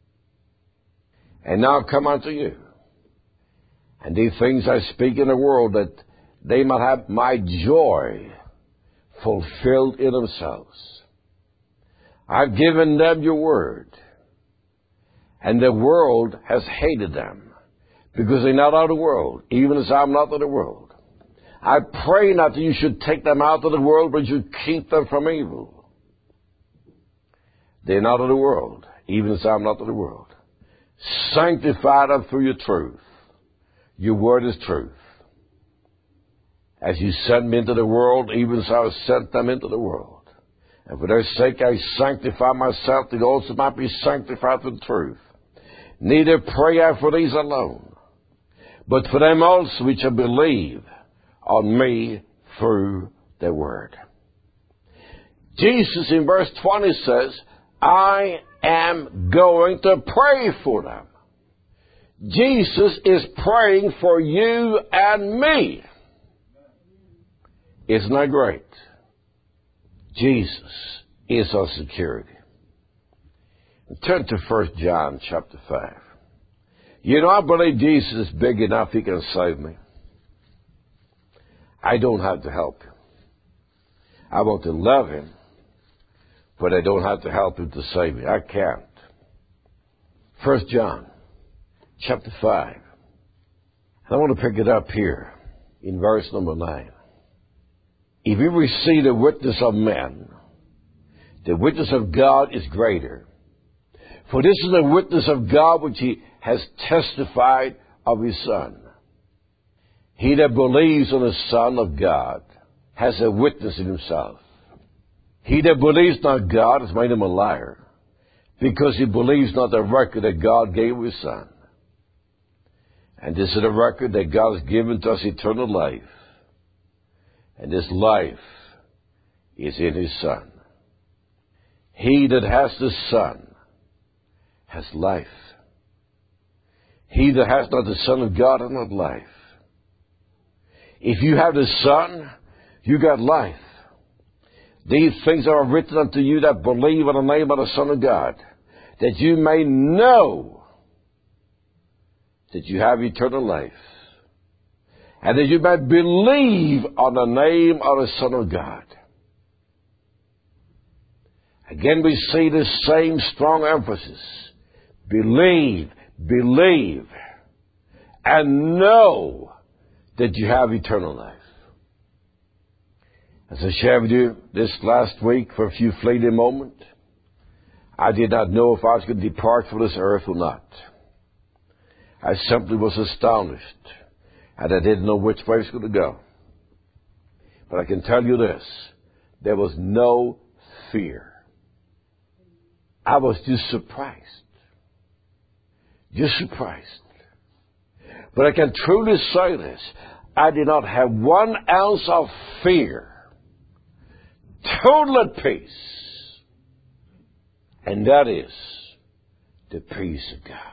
And now come unto you. And these things I speak in the world, that they might have my joy fulfilled in themselves. I've given them your word, and the world has hated them, because they're not of the world, even as I'm not of the world. I pray not that you should take them out of the world, but you keep them from evil. They're not of the world, even as I'm not of the world. Sanctify them through your truth. Your word is truth. As you sent me into the world, even as I have sent them into the world. And for their sake I sanctify myself, that they also might be sanctified through the truth. Neither pray I for these alone, but for them also which have believed on me through their word. Jesus in verse 20 says, I am going to pray for them. Jesus is praying for you and me. Isn't that great? Jesus is our security. Turn to 1 John chapter 5. You know, I believe Jesus is big enough he can save me. I don't have to help him. I want to love him, but I don't have to help him to save me. I can't. 1 John chapter 5. I want to pick it up here in verse number 9. If we receive the witness of men, the witness of God is greater. For this is the witness of God which he has testified of his Son. He that believes on the Son of God has a witness in himself. He that believes not God has made him a liar, because he believes not the record that God gave his Son. And this is the record that God has given to us, eternal life. And this life is in his Son. He that has the Son has life. He that has not the Son of God has not life. If you have the Son, you got life. These things are written unto you that believe in the name of the Son of God, that you may know that you have eternal life, and that you may believe on the name of the Son of God. Again, we see this same strong emphasis. Believe, believe, and know that you have eternal life. As I shared with you this last week for a few fleeting moments, I did not know if I was going to depart from this earth or not. I simply was astonished, and I didn't know which way I was going to go. But I can tell you this, there was no fear. I was just surprised. Just surprised. But I can truly say this, I did not have 1 ounce of fear. Total at peace. And that is the peace of God.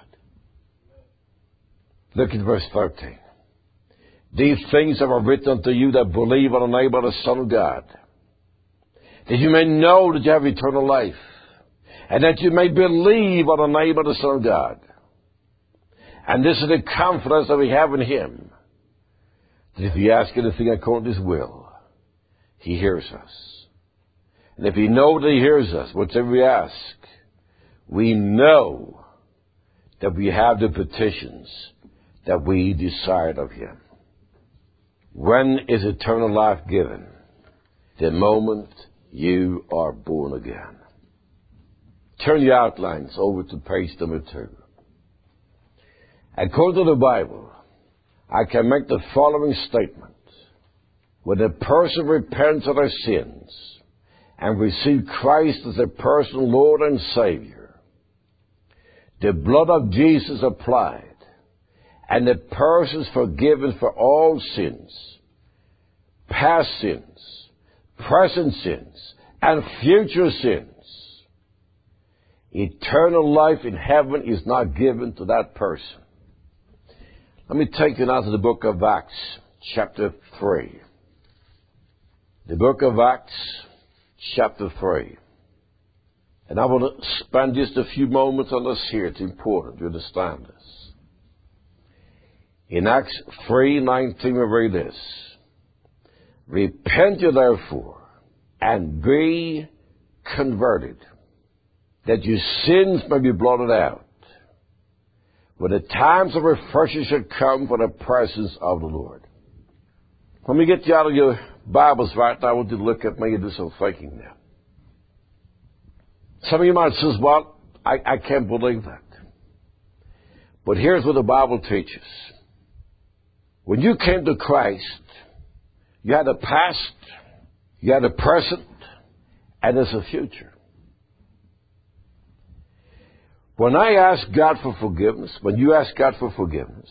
Look at verse 13. These things have I written unto you that believe on the name of the Son of God, that you may know that you have eternal life, and that you may believe on the name of the Son of God. And this is the confidence that we have in him, that if we ask anything according to his will, he hears us. And if we know that he hears us, whatever we ask, we know that we have the petitions that we desired of Him. When is eternal life given? The moment you are born again. Turn your outlines over to page number 2. According to the Bible, I can make the following statement. When a person repents of their sins and receives Christ as their personal Lord and Savior, the blood of Jesus applied, and the person is forgiven for all sins, past sins, present sins, and future sins. Eternal life in heaven is not given to that person. Let me take you now to the book of Acts, chapter 3. The book of Acts, chapter 3. And I want to spend just a few moments on this here. It's important you understand this. In Acts 3:19 we read this. Repent ye therefore, and be converted, that your sins may be blotted out, when the times of refreshing should come for the presence of the Lord. Let me get you out of your Bibles right now. I want you to look at me and do some thinking now. Some of you might say, well, I can't believe that. But here's what the Bible teaches. When you came to Christ, you had a past, you had a present, and there's a future. When I ask God for forgiveness, when you ask God for forgiveness,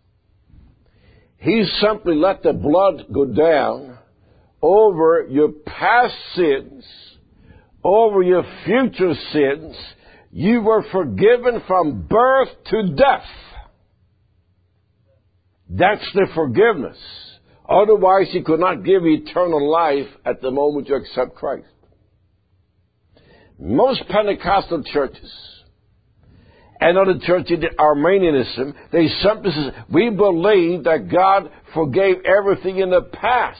He simply let the blood go down over your past sins, over your future sins. You were forgiven from birth to death. That's the forgiveness. Otherwise, He could not give eternal life at the moment you accept Christ. Most Pentecostal churches and other churches in Arminianism, they simply say, we believe that God forgave everything in the past.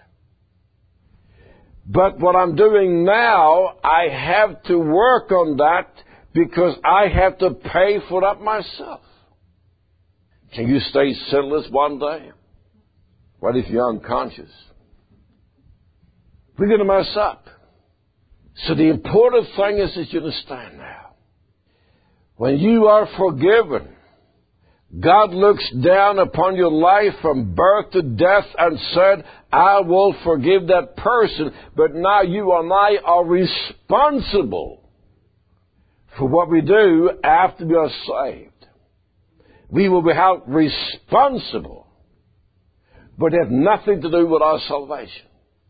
But what I'm doing now, I have to work on that because I have to pay for that myself. Can you stay sinless one day? What if you're unconscious? We're going to mess up. So the important thing is that you understand now. When you are forgiven, God looks down upon your life from birth to death and said, I will forgive that person, but now you and I are responsible for what we do after we are saved. We will be held responsible, but it has nothing to do with our salvation.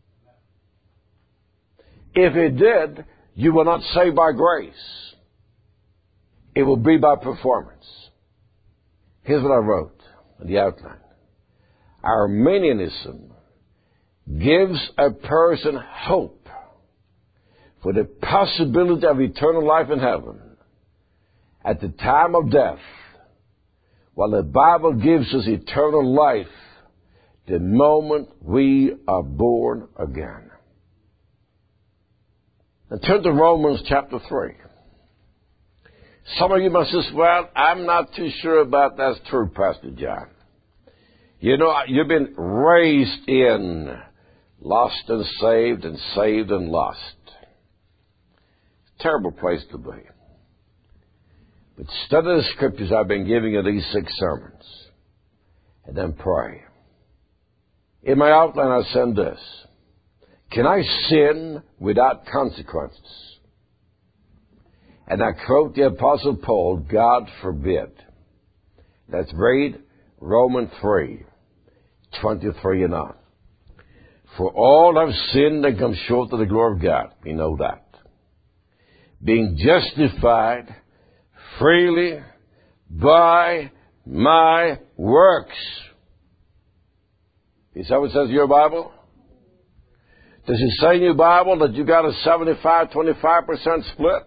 If it did, you were not saved by grace. It will be by performance. Here's what I wrote in the outline. Arminianism gives a person hope for the possibility of eternal life in heaven at the time of death, while the Bible gives us eternal life the moment we are born again. And turn to Romans chapter 3. Some of you must say, well, I'm not too sure about that's true, Pastor John. You know, you've been raised in lost and saved and lost. Terrible place to be. But study the scriptures I've been giving you these 6 sermons. And then pray. In my outline I send this. Can I sin without consequences? And I quote the Apostle Paul, God forbid. Let's read Romans 3:23 and on. For all have sinned and come short of the glory of God. We know that. Being justified freely by my works. Is that what it says in your Bible? Does it say in your Bible that you got a 75-25% split?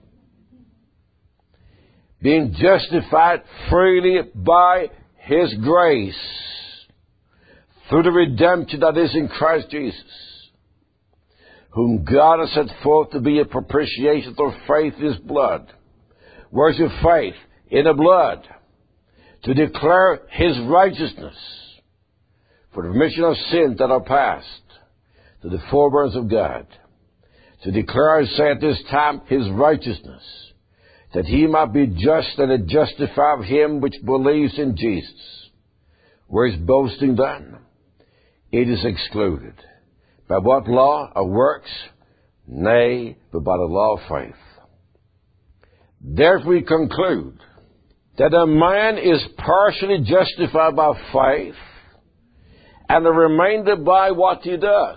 Being justified freely by His grace through the redemption that is in Christ Jesus, whom God has set forth to be a propitiation through faith in His blood. Where's your faith? In the blood. to declare His righteousness for the remission of sins that are past, to the forbearance of God, to declare, I say at this time, His righteousness, that He might be just and to justify him which believes in Jesus. Where is boasting done? It is excluded. By what law? Of works? Nay, but by the law of faith. Therefore we conclude that a man is partially justified by faith and the remainder by what he does.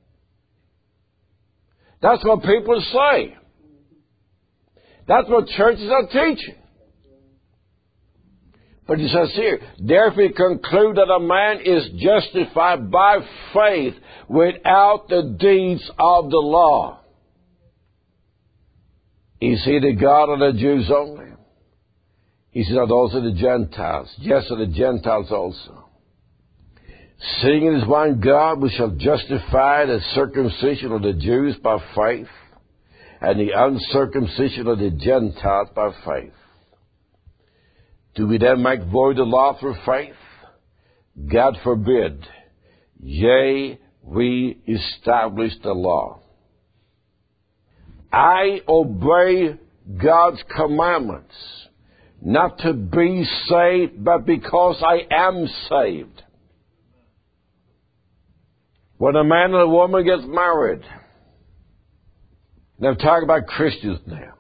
That's what people say. That's what churches are teaching. But he says here, therefore we conclude that a man is justified by faith without the deeds of the law. Is he the God of the Jews only? He said, those are the Gentiles. Yes, are the Gentiles also. Seeing it is one God, we shall justify the circumcision of the Jews by faith, and the uncircumcision of the Gentiles by faith. Do we then make void the law through faith? God forbid. Yea, we establish the law. I obey God's commandments, not to be saved, but because I am saved. When a man and a woman gets married, now I'm talking about Christians now.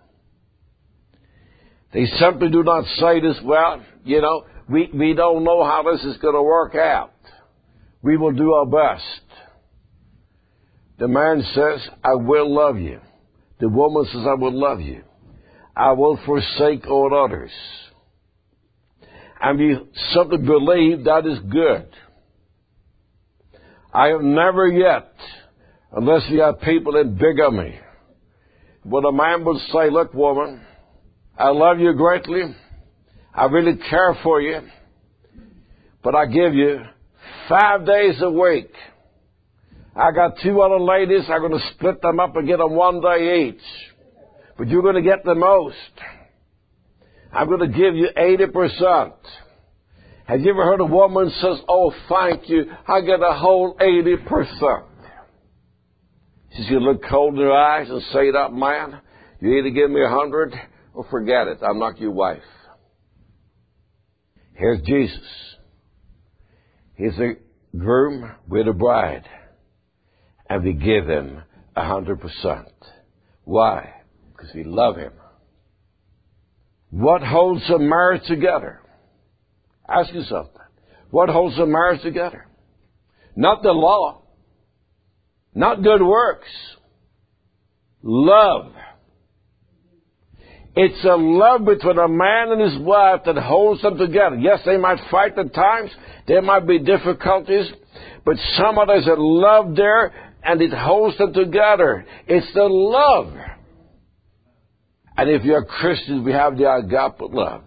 They simply do not say this, well, we don't know how this is going to work out. We will do our best. The man says, I will love you. The woman says, I will love you. I will forsake all others. And we simply believe that is good. I have never yet, unless we have people in bigamy, when a man would say, look, woman, I love you greatly. I really care for you. But I give you 5 days a week. I got 2 other ladies. I'm going to split them up and get them 1 day each. But you're going to get the most. I'm going to give you 80%. Have you ever heard a woman says, oh, thank you, I get a whole 80%. She's going to look cold in her eyes and say, that man, you either give me 100 or forget it. I'm not your wife. Here's Jesus. He's a groom with a bride. And we give him 100%. Why? Because we love him. What holds a marriage together? Ask yourself that. What holds a marriage together? Not the law. Not good works. Love. It's a love between a man and his wife that holds them together. Yes, they might fight at times. There might be difficulties. But somehow there's a love there and it holds them together. It's the love. And if you're Christians, we have the agape love.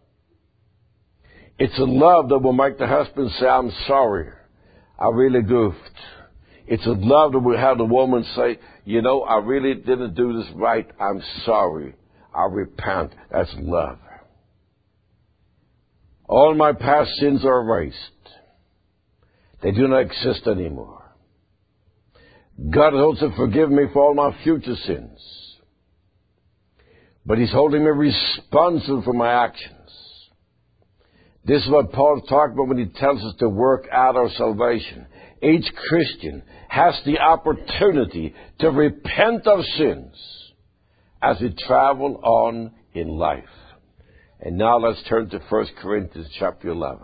It's a love that will make the husband say, I'm sorry. I really goofed. It's a love that will have the woman say, I really didn't do this right. I'm sorry. I repent. That's love. All my past sins are erased. They do not exist anymore. God has also forgiven me for all my future sins. But He's holding me responsible for my actions. This is what Paul talked about when he tells us to work out our salvation. Each Christian has the opportunity to repent of sins as we travel on in life. And now let's turn to 1 Corinthians chapter 11.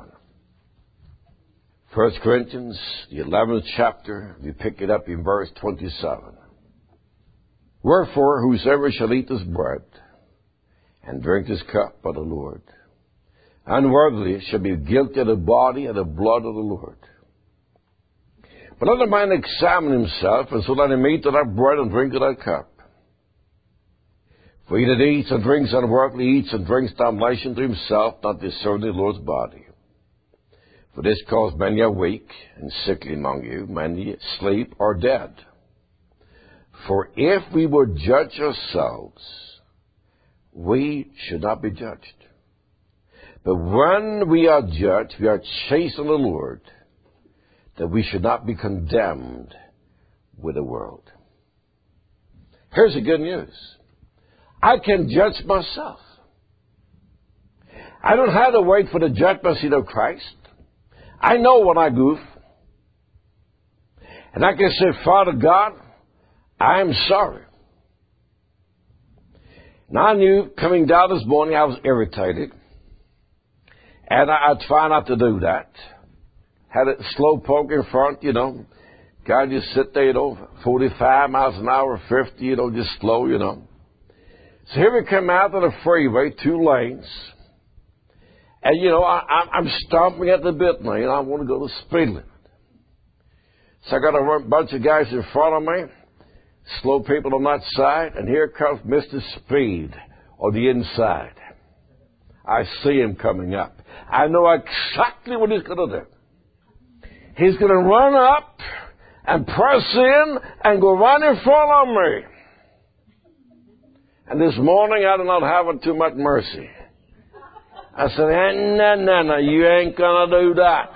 1 Corinthians, the 11th chapter, we pick it up in verse 27. Wherefore, whosoever shall eat this bread and drink this cup of the Lord unworthily shall be guilty of the body and the blood of the Lord. But let a man examine himself, and so let him eat of that bread and drink of that cup. For he that eats and drinks unworthily eats and drinks damnation to himself, not discerning the Lord's body. For this cause many are weak and sickly among you, many sleep or dead. For if we would judge ourselves, we should not be judged. But when we are judged, we are chastened of the Lord, that we should not be condemned with the world. Here's the good news. I can judge myself. I don't have to wait for the judgment seat of Christ. I know when I goof. And I can say, Father God, I am sorry. Now I knew coming down this morning I was irritated. And I'd try not to do that. Had a slow poke in front, Guy just sit there, 45 miles an hour, 50, just slow, So here we come out of the freeway, 2 lanes. And, I'm stomping at the bit now. I want to go the speed limit. So I got a bunch of guys in front of me, slow people on that side, and here comes Mr. Speed on the inside. I see him coming up. I know exactly what he's going to do. He's going to run up and press in and go right in front of me. And this morning I did not have too much mercy. I said, no, you ain't going to do that.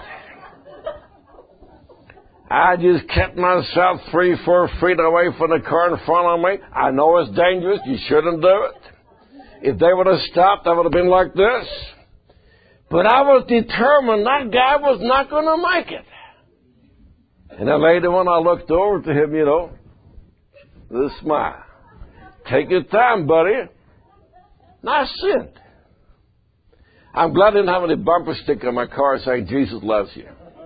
I just kept myself 3-4 feet away from the car in front of me. I know it's dangerous. You shouldn't do it. If they would have stopped, I would have been like this. But I was determined that guy was not going to make it. And then later when I looked over to him, with a smile. Take your time, buddy. And I sinned. I'm glad I didn't have any bumper sticker on my car saying Jesus loves you.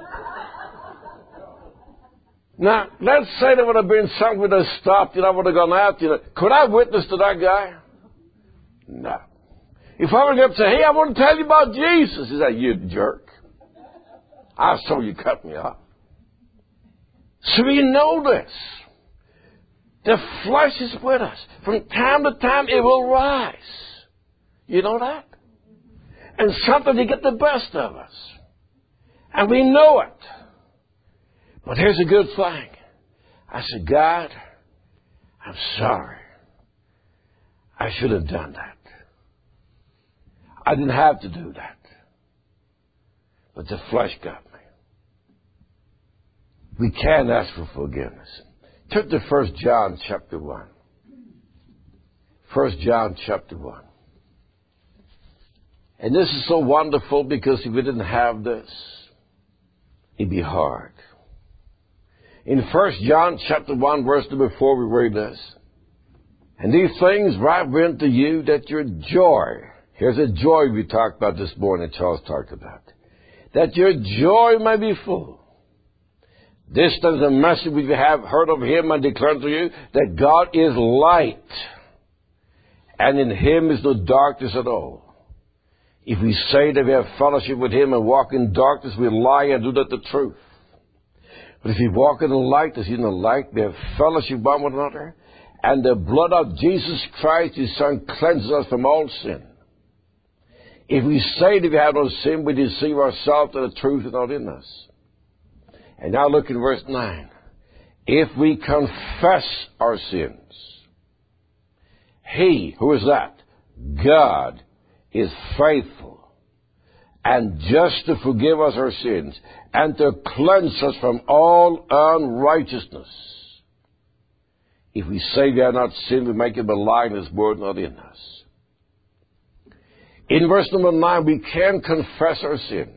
Now, let's say there would have been something that stopped, I would have gone out, Could I witness to that guy? No. If I would have said, hey, I want to tell you about Jesus, he said, you jerk. I saw you cut me off. So we know this. The flesh is with us. From time to time, it will rise. You know that? And sometimes it get the best of us. And we know it. But here's a good thing. I said, God, I'm sorry. I should have done that. I didn't have to do that. But the flesh got me. We can ask for forgiveness. Turn to 1 John chapter 1. 1 John chapter 1. And this is so wonderful because if we didn't have this, it'd be hard. In 1 John chapter 1, verse number 4, we read this. And these things write unto you that your joy, here's a joy we talked about this morning, Charles talked about, that your joy may be full. This is a message we have heard of him and declared to you, that God is light, and in him is no darkness at all. If we say that we have fellowship with him and walk in darkness, we lie and do not the truth. But if we walk in the light, as in the light, we have fellowship one with another, and the blood of Jesus Christ, his Son, cleanses us from all sin. If we say that we have no sin, we deceive ourselves and the truth is not in us. And now look in verse 9. If we confess our sins, he, who is that? God, is faithful and just to forgive us our sins and to cleanse us from all unrighteousness. If we say we have not sinned, we make him a lie and his word not in us. In verse number 9, we can confess our sins,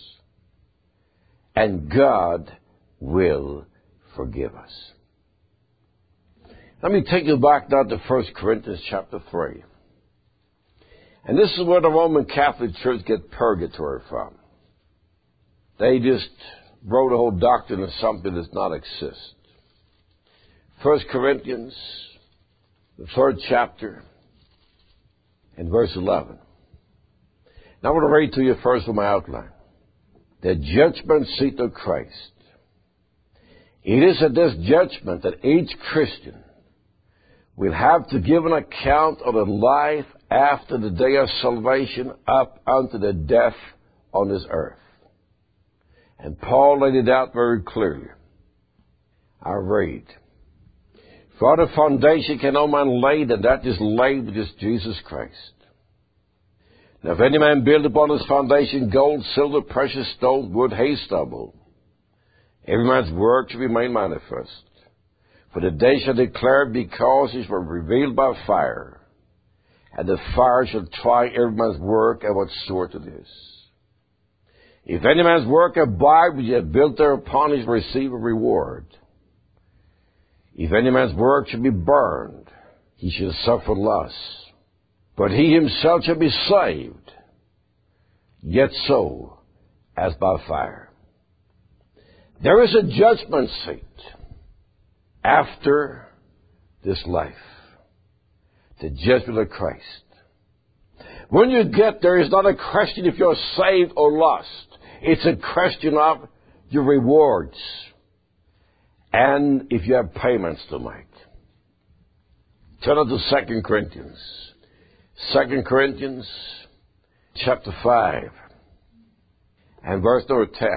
and God will forgive us. Let me take you back now to 1 Corinthians chapter 3. And this is where the Roman Catholic Church get purgatory from. They just wrote a whole doctrine of something that does not exist. 1 Corinthians, the 3rd chapter, and verse 11. Now I want to read to you first from my outline. The judgment seat of Christ. It is at this judgment that each Christian will have to give an account of the life after the day of salvation up unto the death on this earth. And Paul laid it out very clearly. I read. For the foundation can no man lay, and that is laid which is Jesus Christ. Now if any man build upon his foundation gold, silver, precious stone, wood, hay, stubble, every man's work shall be made manifest. For the day shall declare it, because he shall be revealed by fire. And the fire shall try every man's work and what sort it is. If any man's work abide which he hath built thereupon, he shall receive a reward. If any man's work shall be burned, he shall suffer loss. But he himself shall be saved, yet so as by fire. There is a judgment seat after this life. The judgment of Christ. When you get there, it's not a question if you're saved or lost. It's a question of your rewards and if you have payments to make. Turn to 2 Corinthians. 2 Corinthians chapter 5 and verse number 10.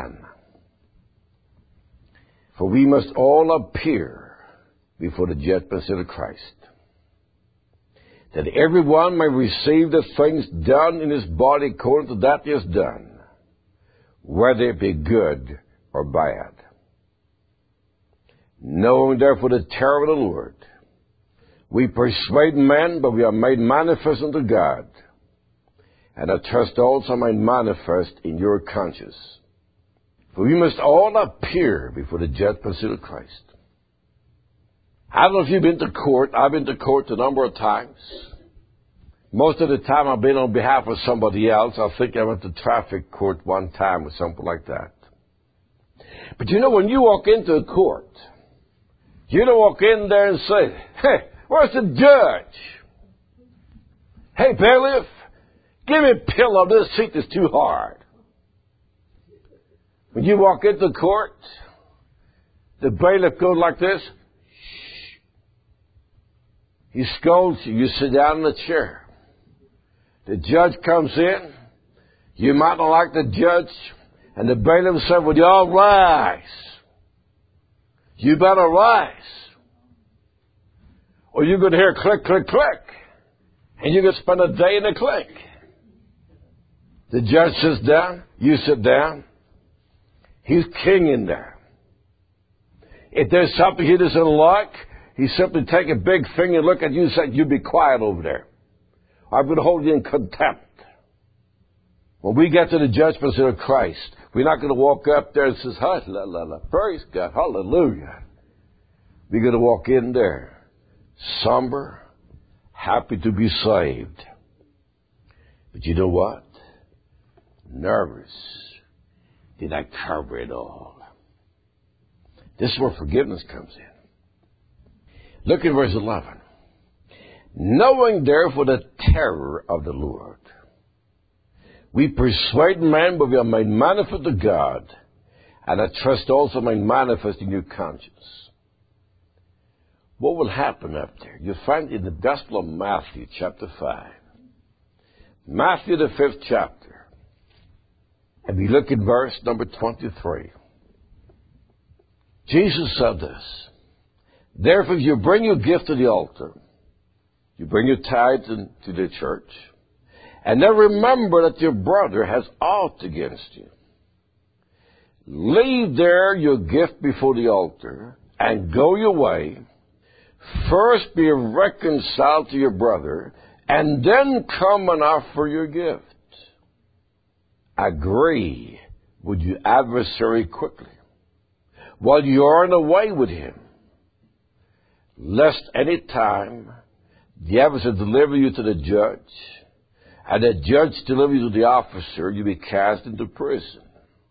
For we must all appear before the judgment seat of Christ, that every one may receive the things done in his body according to that he has done, whether it be good or bad. Knowing therefore the terror of the Lord, we persuade men, but we are made manifest unto God, and I trust also made manifest in your conscience. For we must all appear before the judgment seat of Christ. I don't know if you've been to court. I've been to court a number of times. Most of the time I've been on behalf of somebody else. I think I went to traffic court one time or something like that. But you know, when you walk into a court, you don't walk in there and say, "Hey, where's the judge? Hey, bailiff, give me a pillow. This seat is too hard." When you walk into court, the bailiff goes like this. He scolds you. You sit down in the chair. The judge comes in. You might not like the judge. And the bailiff said, "Well, y'all rise. You better rise. Or you're going to hear click, click, click. And you're going to spend a day in a click." The judge sits down. You sit down. He's king in there. If there's something he doesn't like, he simply take a big finger and look at you and say, "You be quiet over there. I'm going to hold you in contempt." When we get to the judgment seat of Christ, we're not going to walk up there and say, "Hallelujah, praise God, hallelujah." We're going to walk in there, somber, happy to be saved. But you know what? Nervous. Did I cover it all? This is where forgiveness comes in. Look at verse 11. Knowing therefore the terror of the Lord, we persuade men, but we are made manifest to God, and I trust also made manifest in your conscience. What will happen up there? You'll find in the Gospel of Matthew, chapter 5. Matthew, the 5th chapter. And we look at verse number 23. Jesus said this: "Therefore, if you bring your gift to the altar, you bring your tithes to the church, and then remember that your brother has aught against you. Leave there your gift before the altar, and go your way. First be reconciled to your brother, and then come and offer your gift. Agree with your adversary quickly, while you are on the way with him, lest any time the adversary deliver you to the judge, and the judge deliver you to the officer, you be cast into prison.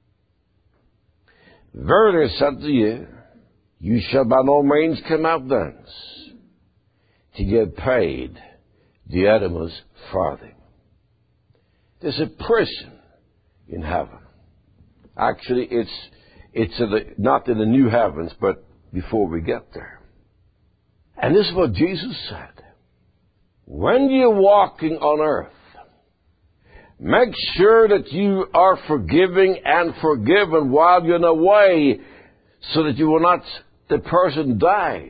Verily I say unto you, you shall by no means come out thence to get paid the uttermost farthing." There's a prison in heaven. Actually, it's not in the new heavens, but before we get there. And this is what Jesus said. When you're walking on earth, make sure that you are forgiving and forgiven while you're in the way, so that you will not, the person dies,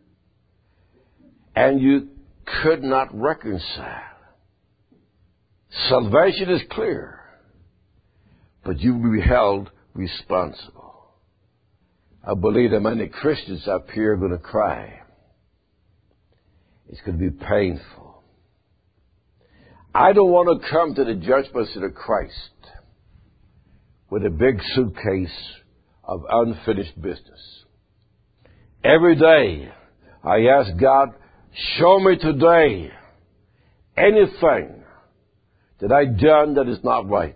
and you could not reconcile. Salvation is clear, but you will be held responsible. I believe that many Christians up here are going to cry. It's going to be painful. I don't want to come to the judgment seat of Christ with a big suitcase of unfinished business. Every day, I ask God, show me today anything that I've done that is not right.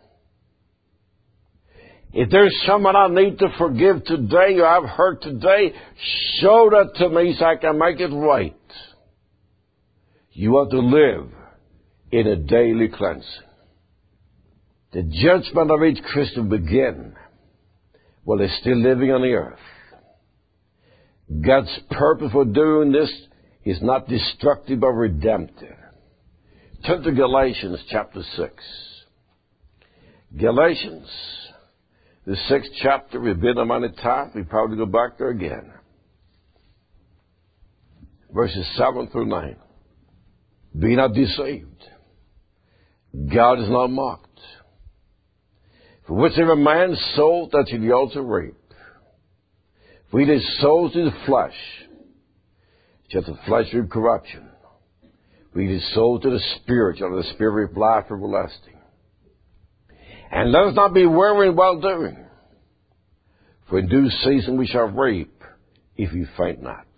If there's someone I need to forgive today or I've hurt today, show that to me so I can make it right. You want to live in a daily cleansing. The judgment of each Christian begins while they're still living on the earth. God's purpose for doing this is not destructive but redemptive. Turn to Galatians chapter 6. Galatians, the 6th chapter, we've been on many times. We probably go back there again. Verses 7 through 9. Be not deceived. God is not mocked. For whichever man soweth, that shall he also reap. For he that sows to the flesh, shall the flesh reap corruption. For he that sows to the Spirit, shall the Spirit reap life everlasting. And let us not be weary in well doing. For in due season we shall reap, if we faint not.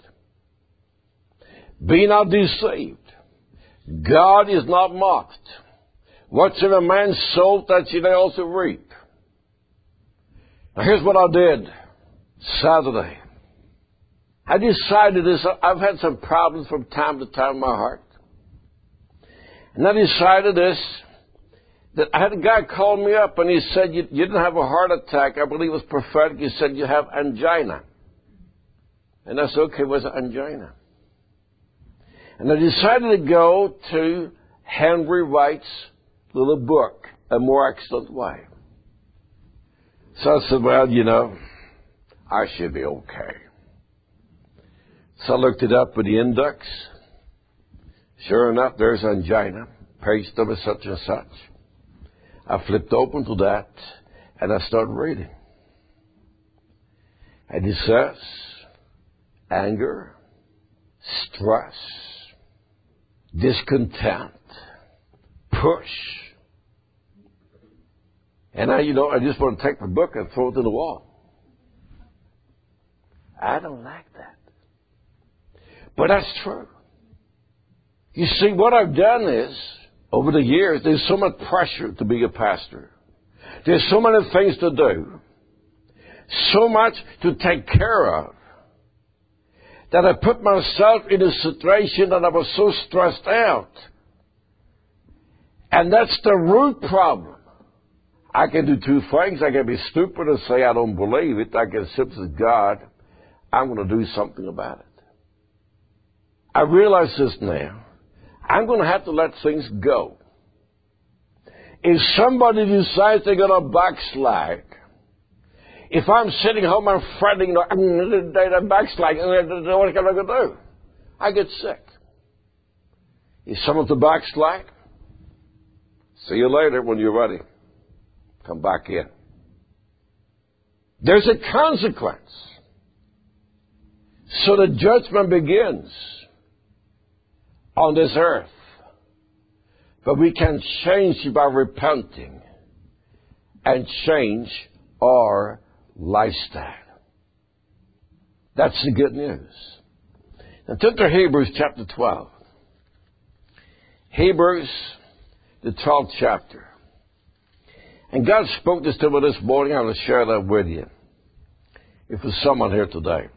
Be not deceived. God is not mocked. Whatsoever man soweth, that shall he also reap. Now here's what I did Saturday. I decided this. I've had some problems from time to time in my heart. And I decided this, that I had a guy call me up and he said, you didn't have a heart attack. I believe it was prophetic. He said, you have angina. And I said, okay, what's angina? And I decided to go to Henry Wright's little book, A More Excellent Way. So I said, well, I should be okay. So I looked it up with the index. Sure enough, there's angina, page number such and such. I flipped open to that, and I started reading. And it says, anger, stress, discontent, push. And I just want to take my book and throw it to the wall. I don't like that. But that's true. You see, what I've done is, over the years, there's so much pressure to be a pastor. There's so many things to do. So much to take care of. That I put myself in a situation that I was so stressed out. And that's the root problem. I can do two things. I can be stupid and say I don't believe it. I can simply say, God, I'm going to do something about it. I realize this now. I'm going to have to let things go. If somebody decides they're going to backslide, if I'm sitting home and fretting, they're backsliding, what am I going to do? I get sick. If someone's to backslide, see you later when you're ready. Come back in. There's a consequence. So the judgment begins on this earth. But we can change it by repenting and change our lifestyle. That's the good news. Now turn to Hebrews chapter 12. Hebrews, the 12th chapter. And God spoke this to me this morning. I want to share that with you. If there's someone here today.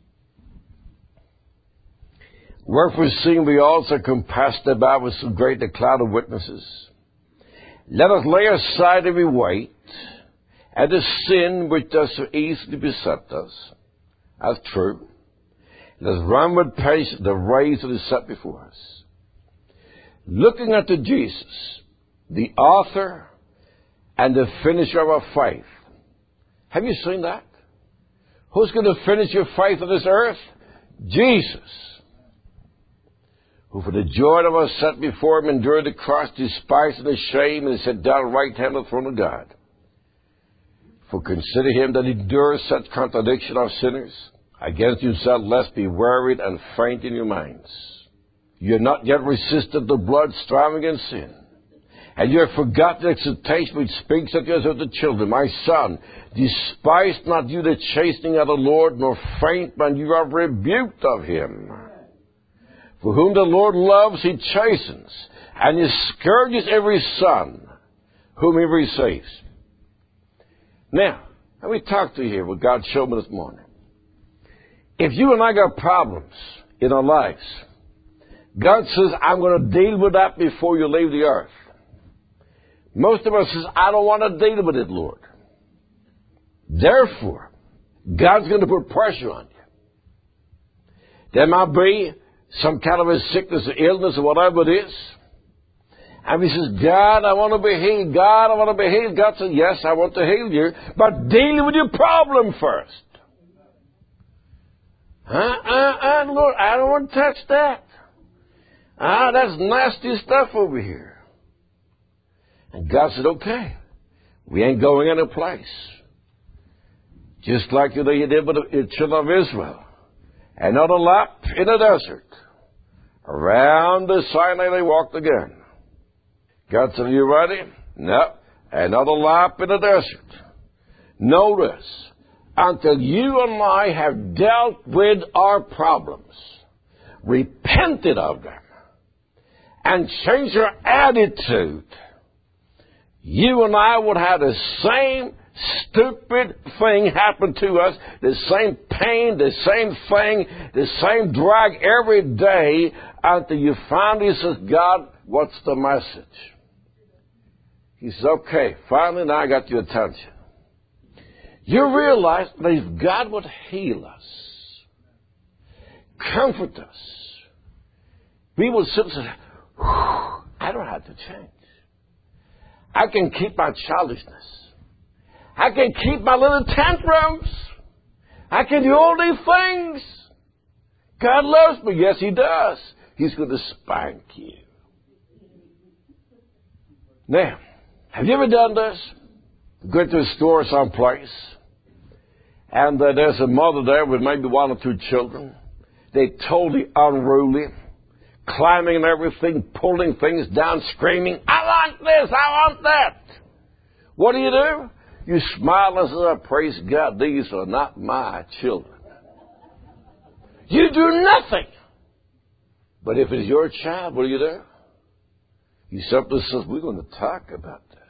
Wherefore, seeing we also compassed about with so great a cloud of witnesses, let us lay aside every weight and the sin which does so easily beset us. That's true. Let us run with patience the race that is set before us. Looking unto Jesus, the author and the finisher of our faith. Have you seen that? Who's going to finish your faith on this earth? Jesus. who for the joy that was set before him endured the cross, despising the shame, and is set down at the right hand of the throne of God. For consider him that endures such contradiction of sinners against himself, lest be wearied and faint in your minds. You have not yet resisted the blood, striving against sin. And you have forgotten the exhortation which speaks of you as of the children. My son, despise not you the chastening of the Lord, nor faint when you are rebuked of him. For whom the Lord loves, he chastens, and he scourges every son whom he receives. Now, let me talk to you here, what God showed me this morning. If you and I got problems in our lives, God says, I'm going to deal with that before you leave the earth. Most of us says, I don't want to deal with it, Lord. Therefore, God's going to put pressure on you. There might be some kind of a sickness or illness or whatever it is. And he says, God, I want to be healed. God, I want to be healed. God says, yes, I want to heal you, but deal with your problem first. Lord, I don't want to touch that. That's nasty stuff over here. And God said, okay, we ain't going any place. Just like you did with the children of Israel. Another lap in the desert. Around the Sinai they walked again. God said, are you ready? No. Another lap in the desert. Notice, until you and I have dealt with our problems, repented of them, and changed our attitude, you and I would have the same stupid thing happen to us, the same pain, the same thing, the same drag every day until you finally says, God, what's the message? He says, okay, finally now I got your attention. You realize that if God would heal us, comfort us, we would sit and say, I don't have to change. I can keep my childishness. I can keep my little tantrums. I can do all these things. God loves me. Yes, he does. He's going to spank you. Now, have you ever done this? Go to a store someplace, and there's a mother there with maybe one or two children. They're totally unruly, climbing and everything, pulling things down, screaming, I want this, I want that. What do? You smile and say, oh, praise God, these are not my children. You do nothing. But if it's your child, what do? You simply say, we're going to talk about this.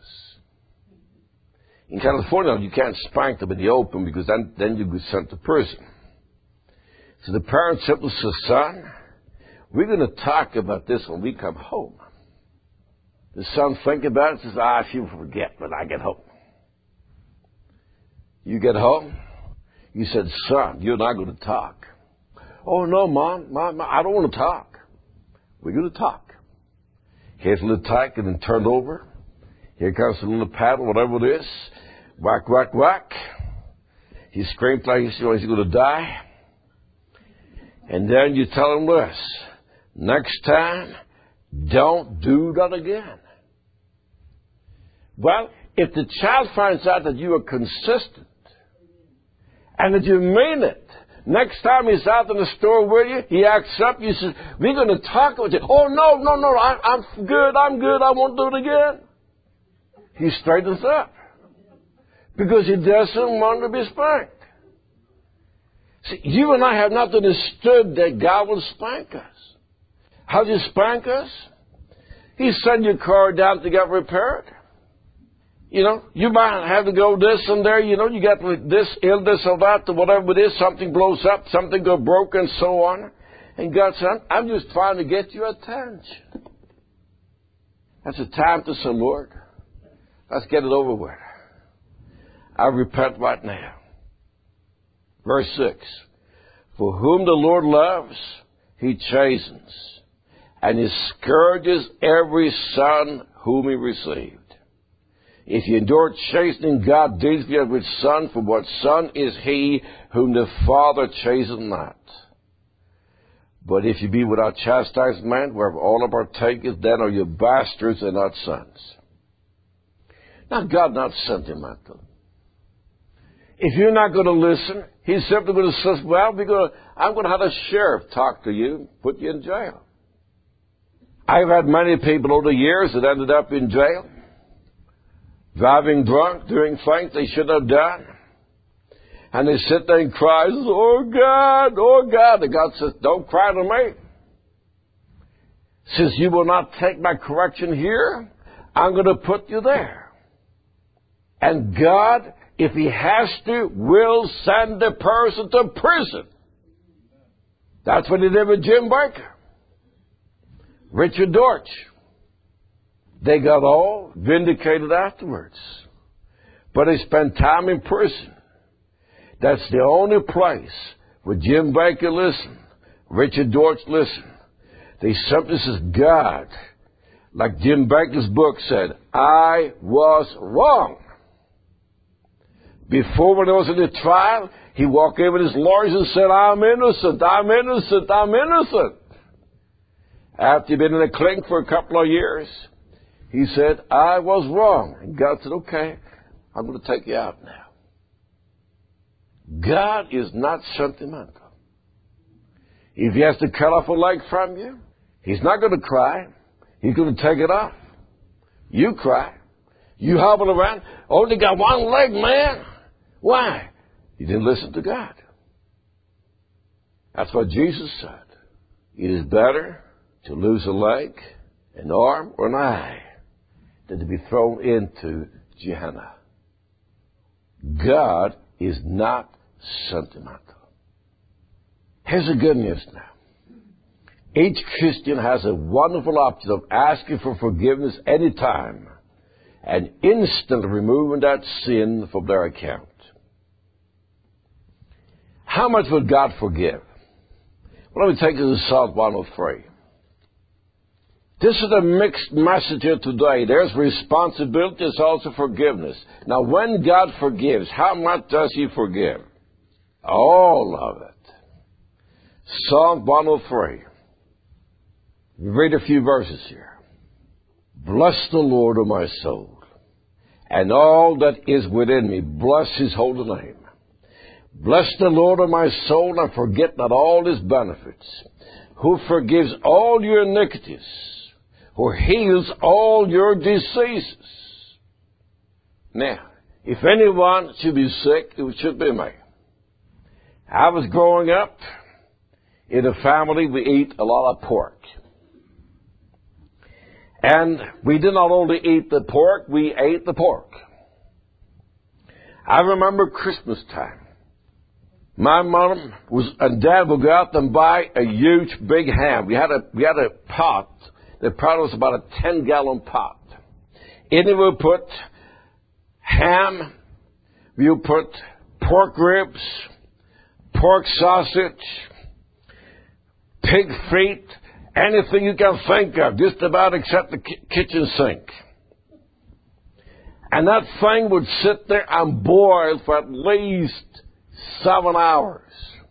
In California, you can't spank them in the open because then you get sent to prison. So the parents simply say, son, we're going to talk about this when we come home. The son thinks about it and says, she'll forget when I get home. You get home, you said, son, you're not going to talk. Oh, no, Mom, I don't want to talk. We're going to talk. Here's a little tack and then turned over. Here comes a little paddle, whatever it is. Whack, whack, whack. He screamed like he's going to die. And then you tell him this. Next time, don't do that again. Well, if the child finds out that you are consistent and that you mean it, next time he's out in the store with you, he acts up, you say, we're going to talk about you. Oh, no, I'm good, I won't do it again. He straightens up because he doesn't want to be spanked. See, you and I have not understood that God will spank us. How do you spank us? He send your car down to get repaired. You know, you might have to go this and there. You know, you got this illness or that or whatever it is. Something blows up, something goes broken, and so on. And God said, I'm just trying to get your attention. That's the time to say, Lord, let's get it over with. I repent right now. Verse 6. For whom the Lord loves, he chastens, and he scourges every son whom he received. If you endure chastening, God deals with you with son, for what son is he whom the Father chastens not? But if you be without chastisement, wherever all of our taketh, then are you bastards and not sons. Now, God not sentimental. If you're not going to listen, He's simply going to say, well, I'm going to have a sheriff talk to you, put you in jail. I've had many people over the years that ended up in jail, driving drunk, doing things they shouldn't have done. And they sit there and cry, oh God, oh God. And God says, don't cry to me. Since you will not take my correction here, I'm going to put you there. And God, if He has to, will send the person to prison. That's what He did with Jim Baker, Richard Dortch. They got all vindicated afterwards. But they spent time in prison. That's the only place where Jim Baker listened, Richard Dortch listened. They simply says, God, like Jim Baker's book said, I was wrong. Before, when there was in the trial, he walked in with his lawyers and said, I'm innocent, I'm innocent, I'm innocent. After he'd been in a clink for a couple of years, he said, I was wrong. And God said, okay, I'm going to take you out now. God is not sentimental. If He has to cut off a leg from you, He's not going to cry. He's going to take it off. You cry. You hobble around. Only got one leg, man. Why? You didn't listen to God. That's what Jesus said. It is better to lose a leg, an arm, or an eye than to be thrown into Gehenna. God is not sentimental. Here's the good news now. Each Christian has a wonderful option of asking for forgiveness anytime and instantly removing that sin from their account. How much would God forgive? Well, let me take you to Psalm 103. This is a mixed message here today. There's responsibility, there's also forgiveness. Now, when God forgives, how much does He forgive? All of it. Psalm 103. We read a few verses here. Bless the Lord, O my soul, and all that is within me. Bless His holy name. Bless the Lord, O my soul, and forget not all His benefits, who forgives all your iniquities, who heals all your diseases. Now, if anyone should be sick, it should be me. I was growing up in a family, we eat a lot of pork. And we did not only eat the pork, we ate the pork. I remember Christmas time. My mom and dad would go out and buy a huge big ham. We had a pot. The pot was about a 10-gallon pot. In it we would put ham, we would put pork ribs, pork sausage, pig feet, anything you can think of, just about except the kitchen sink. And that thing would sit there and boil for at least 7 hours.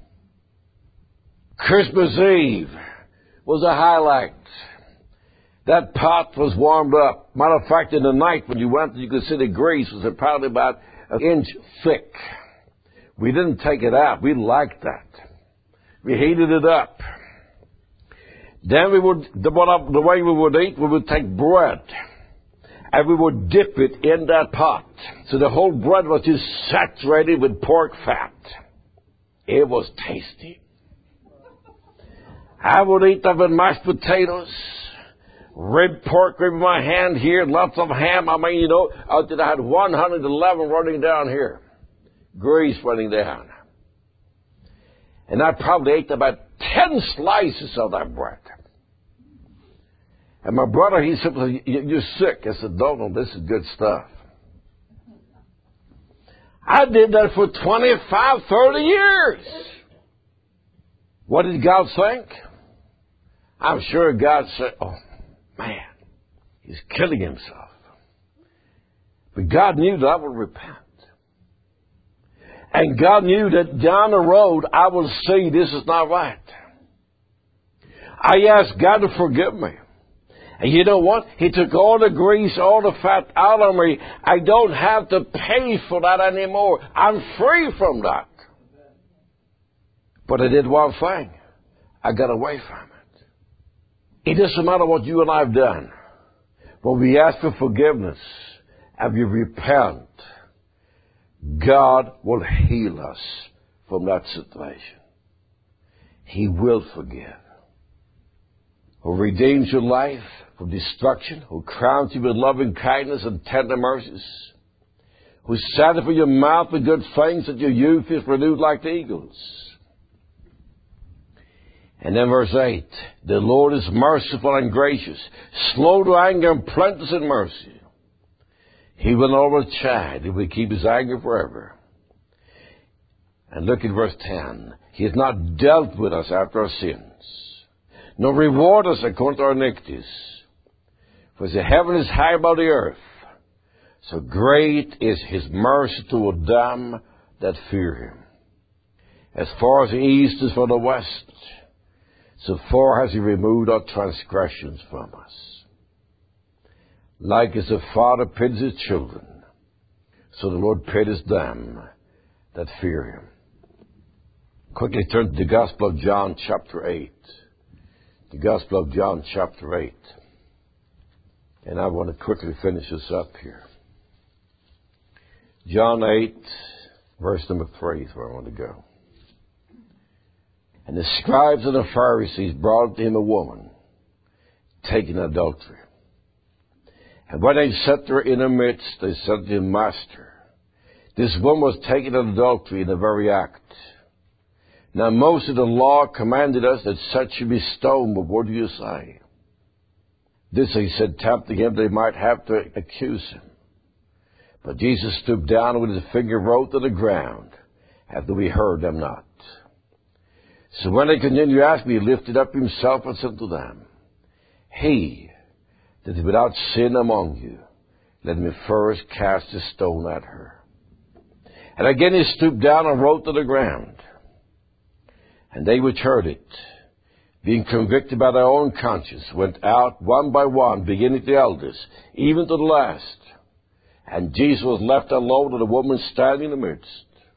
Christmas Eve was a highlight. That pot was warmed up. Matter of fact, in the night when you went, you could see the grease was probably about an inch thick. We didn't take it out. We liked that. We heated it up. Then the way we would eat, we would take bread and we would dip it in that pot. So the whole bread was just saturated with pork fat. It was tasty. I would eat that with mashed potatoes, rib pork rib in my hand here, lots of ham. I mean, out there I had 111 running down here. Grease running down. And I probably ate about 10 slices of that bread. And my brother, he said, you're sick. I said, no, this is good stuff. I did that for 25, 30 years. What did God think? I'm sure God said, oh, man, he's killing himself. But God knew that I would repent. And God knew that down the road I will see this is not right. I asked God to forgive me. And you know what? He took all the grease, all the fat out of me. I don't have to pay for that anymore. I'm free from that. But I did one thing. I got away from it. It doesn't matter what you and I have done. When we ask for forgiveness and we repent, God will heal us from that situation. He will forgive. Who redeems your life from destruction, who crowns you with loving kindness and tender mercies, who satisfies your mouth with good things that your youth is renewed like the eagles. And then verse 8, the Lord is merciful and gracious, slow to anger and plenteous in mercy. He will not always chide, he will keep his anger forever. And look at verse 10. He has not dealt with us after our sins, nor reward us according to our iniquities. For as the heaven is high above the earth, so great is his mercy toward them that fear him. As far as the east is from the west, so far has he removed our transgressions from us. Like as the Father pities his children, so the Lord pities them that fear him. Quickly turn to the Gospel of John chapter 8. The Gospel of John chapter 8. And I want to quickly finish this up here. John 8, verse number 3 is where I want to go. And the scribes and the Pharisees brought to him a woman taken in adultery. And when they set her in the midst, they said to him, Master, this woman was taken in adultery in the very act. Now Moses the law commanded us that such should be stoned, but what do you say? This he said, tempting him, they might have to accuse him. But Jesus stooped down and with his finger wrote to the ground, after we heard them not. So when they continued to ask me, he lifted up himself and said to them, He that is without sin among you, let him first cast a stone at her. And again he stooped down and wrote to the ground. And they which heard it, being convicted by their own conscience, went out one by one, beginning the eldest, even to the last. And Jesus was left alone, and the woman standing in the midst.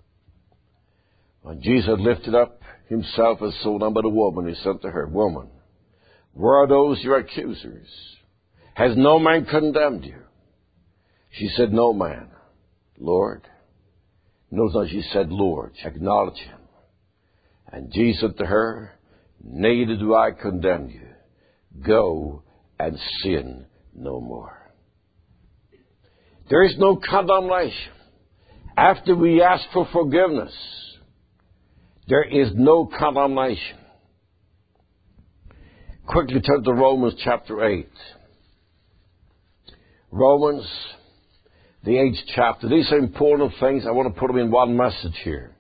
When Jesus had lifted up himself and saw none but a woman, he said to her, Woman, where are those your accusers? Has no man condemned you? She said, No man, Lord. Notice how she said, Lord. Acknowledge him. And Jesus said to her, Neither do I condemn you. Go and sin no more. There is no condemnation. After we ask for forgiveness, there is no condemnation. Quickly turn to Romans chapter 8. Romans, the 8th chapter. These are important things. I want to put them in one message here.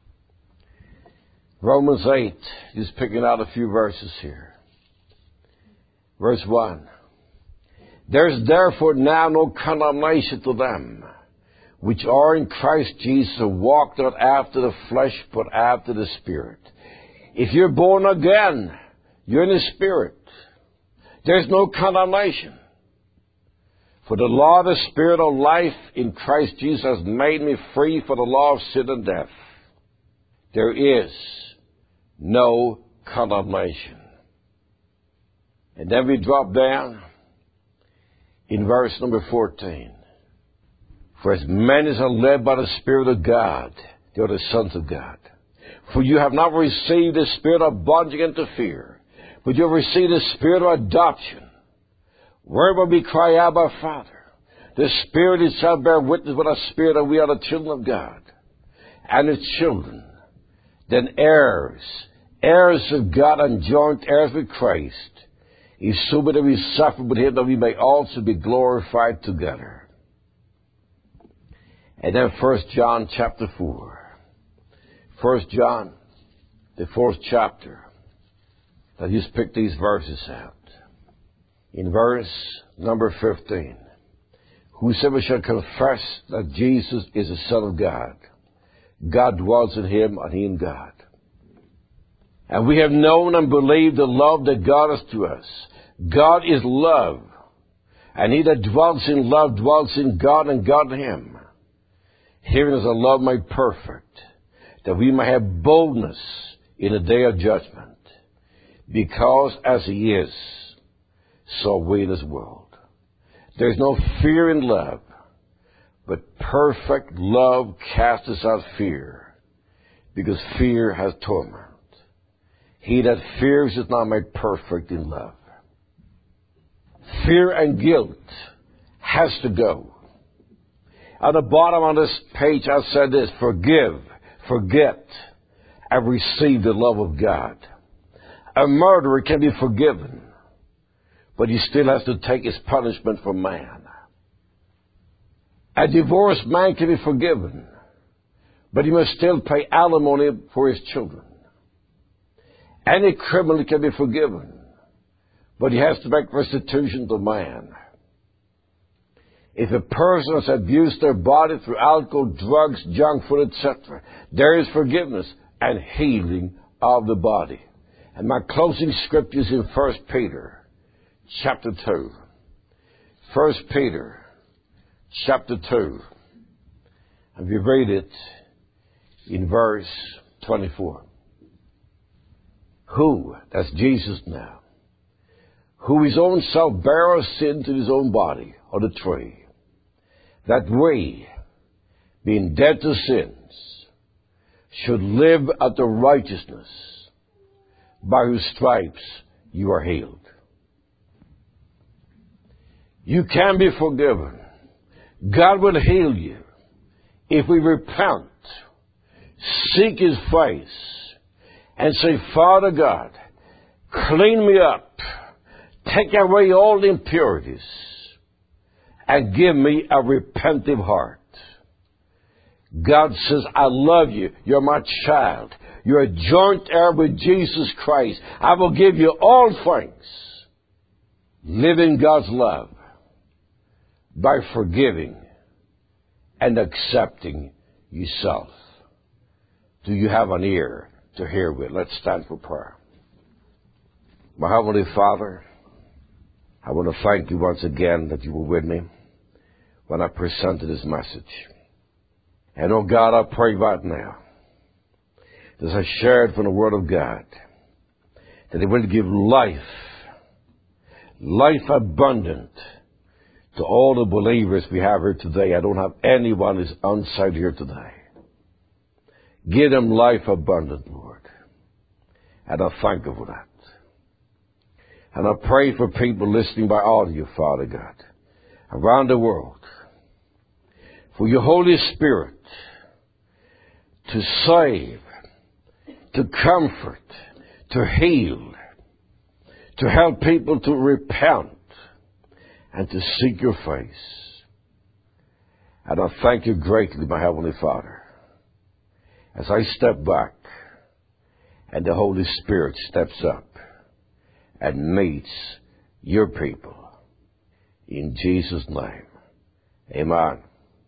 Romans 8, just picking out a few verses here. Verse 1. There is therefore now no condemnation to them which are in Christ Jesus, who walk not after the flesh, but after the Spirit. If you're born again, you're in the Spirit. There's no condemnation. For the law of the Spirit of life in Christ Jesus has made me free from the law of sin and death. There is no condemnation. And then we drop down in verse number 14. For as many as are led by the Spirit of God, they are the sons of God. For you have not received the spirit of bondage again to fear, but you have received the spirit of adoption, whereby we cry, Abba, Father. The Spirit itself bear witness with our spirit that we are the children of God. And His children, then heirs, heirs of God and joint heirs with Christ. If so be that we suffer with Him, that we may also be glorified together. And then 1 John chapter 4. 1 John, the 4th chapter. I just picked these verses out. In verse number 15. Whosoever shall confess that Jesus is the Son of God, God dwells in him and he in God. And we have known and believed the love that God has to us. God is love. And he that dwells in love dwells in God and God in him. Herein is a love made perfect, that we may have boldness in the day of judgment. Because as he is, so are we in this world. There is no fear in love, but perfect love casteth out fear, because fear has torment. He that fears is not made perfect in love. Fear and guilt has to go. At the bottom of this page I said this: forgive, forget, and receive the love of God. A murderer can be forgiven, but he still has to take his punishment for man. A divorced man can be forgiven, but he must still pay alimony for his children. Any criminal can be forgiven, but he has to make restitution to man. If a person has abused their body through alcohol, drugs, junk food, etc., there is forgiveness and healing of the body. And my closing scripture is in 1 Peter chapter 2. 1 Peter chapter 2. And we read it in verse 24. Who, that's Jesus now, who his own self bare our sin to his own body on the tree, that we, being dead to sins, should live unto righteousness, by whose stripes you are healed. You can be forgiven. God will heal you if we repent, seek his face, and say, Father God, clean me up, take away all the impurities, and give me a repentive heart. God says, I love you. You're my child. You're a joint heir with Jesus Christ. I will give you all things. Live in God's love by forgiving and accepting yourself. Do you have an ear to hear with? Let's stand for prayer. My Heavenly Father, I want to thank you once again that you were with me when I presented this message. And oh God, I pray right now, as I shared from the Word of God, that it will give life abundant to all the believers we have here today. I don't have anyone who's outside here today. Give them life abundant, Lord. And I thank you for that. And I pray for people listening by audio, Father God, around the world, for your Holy Spirit to save, to comfort, to heal, to help people to repent and to seek your face. And I thank you greatly, my Heavenly Father, as I step back and the Holy Spirit steps up and meets your people. In Jesus' name, amen.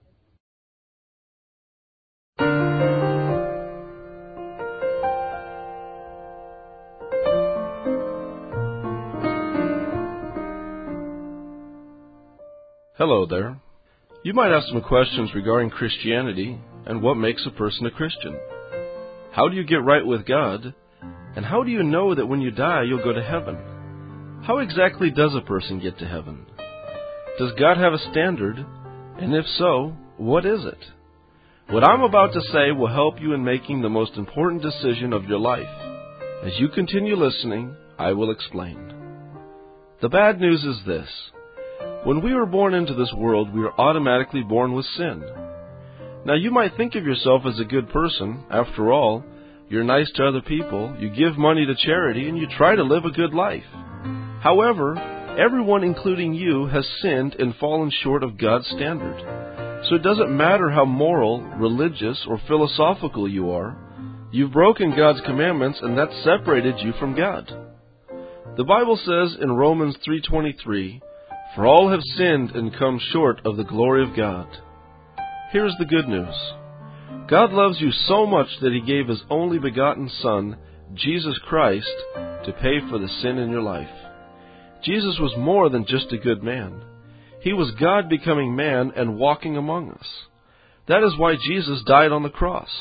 Hello there. You might have some questions regarding Christianity and what makes a person a Christian. How do you get right with God? And how do you know that when you die you'll go to heaven? How exactly does a person get to heaven? Does God have a standard? And if so, what is it? What I'm about to say will help you in making the most important decision of your life. As you continue listening, I will explain. The bad news is this. When we were born into this world, we are automatically born with sin. Now, you might think of yourself as a good person. After all, you're nice to other people, you give money to charity, and you try to live a good life. However, everyone, including you, has sinned and fallen short of God's standard. So it doesn't matter how moral, religious, or philosophical you are. You've broken God's commandments, and that's separated you from God. The Bible says in Romans 3:23, "For all have sinned and come short of the glory of God." Here's the good news. God loves you so much that He gave His only begotten Son, Jesus Christ to pay for the sin in your life. Jesus was more than just a good man. He was God becoming man and walking among us. That is why Jesus died on the cross.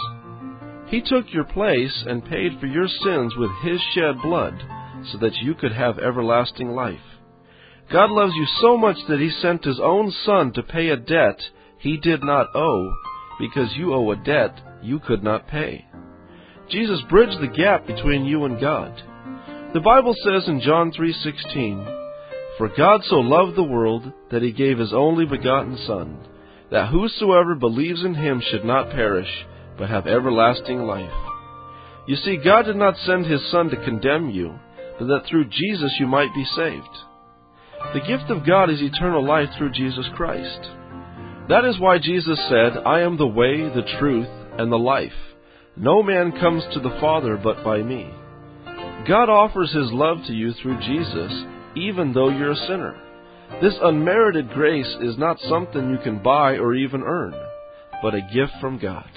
He took your place and paid for your sins with His shed blood so that you could have everlasting life. God loves you so much that He sent His own Son to pay a debt He did not owe, because you owe a debt you could not pay. Jesus bridged the gap between you and God. The Bible says in John 3:16, "For God so loved the world that He gave His only begotten Son, that whosoever believes in Him should not perish, but have everlasting life." You see, God did not send His Son to condemn you, but that through Jesus you might be saved. The gift of God is eternal life through Jesus Christ. That is why Jesus said, "I am the way, the truth, and the life. No man comes to the Father but by me." God offers His love to you through Jesus, even though you're a sinner. This unmerited grace is not something you can buy or even earn, but a gift from God.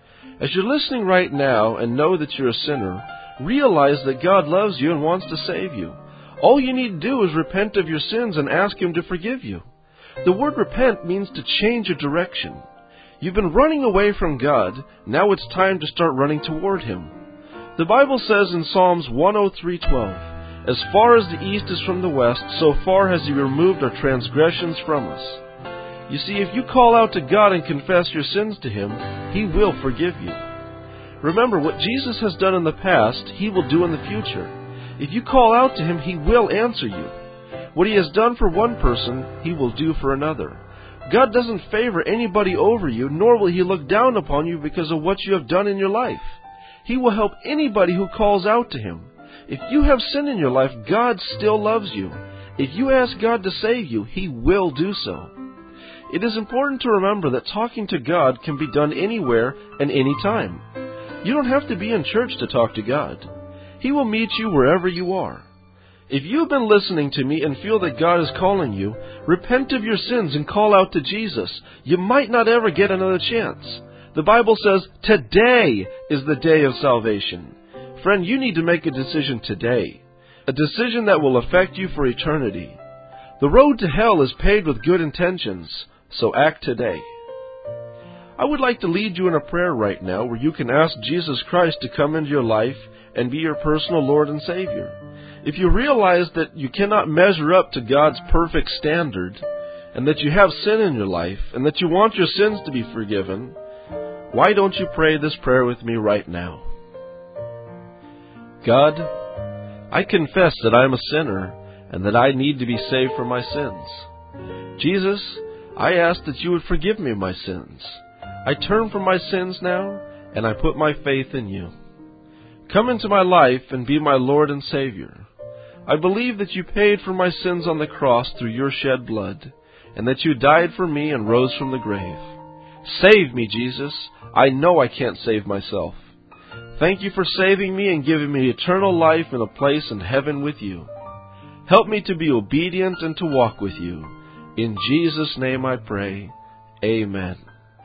As you're listening right now and know that you're a sinner, realize that God loves you and wants to save you. All you need to do is repent of your sins and ask Him to forgive you. The word repent means to change your direction. You've been running away from God. Now it's time to start running toward Him. The Bible says in Psalms 103:12, "As far as the east is from the west, so far has He removed our transgressions from us." You see, if you call out to God and confess your sins to Him, He will forgive you. Remember, what Jesus has done in the past, He will do in the future. If you call out to Him, He will answer you. What He has done for one person, He will do for another. God doesn't favor anybody over you, nor will He look down upon you because of what you have done in your life. He will help anybody who calls out to Him. If you have sin in your life, God still loves you. If you ask God to save you, He will do so. It is important to remember that talking to God can be done anywhere and anytime. You don't have to be in church to talk to God. He will meet you wherever you are. If you've been listening to me and feel that God is calling you, repent of your sins and call out to Jesus. You might not ever get another chance. The Bible says, today is the day of salvation. Friend, you need to make a decision today. A decision that will affect you for eternity. The road to hell is paved with good intentions, so act today. I would like to lead you in a prayer right now where you can ask Jesus Christ to come into your life and be your personal Lord and Savior. If you realize that you cannot measure up to God's perfect standard, and that you have sin in your life, and that you want your sins to be forgiven, why don't you pray this prayer with me right now? God, I confess that I am a sinner, and that I need to be saved from my sins. Jesus, I ask that you would forgive me my sins. I turn from my sins now, and I put my faith in you. Come into my life and be my Lord and Savior. I believe that you paid for my sins on the cross through your shed blood, and that you died for me and rose from the grave. Save me, Jesus. I know I can't save myself. Thank you for saving me and giving me eternal life and a place in heaven with you. Help me to be obedient and to walk with you. In Jesus' name I pray. Amen.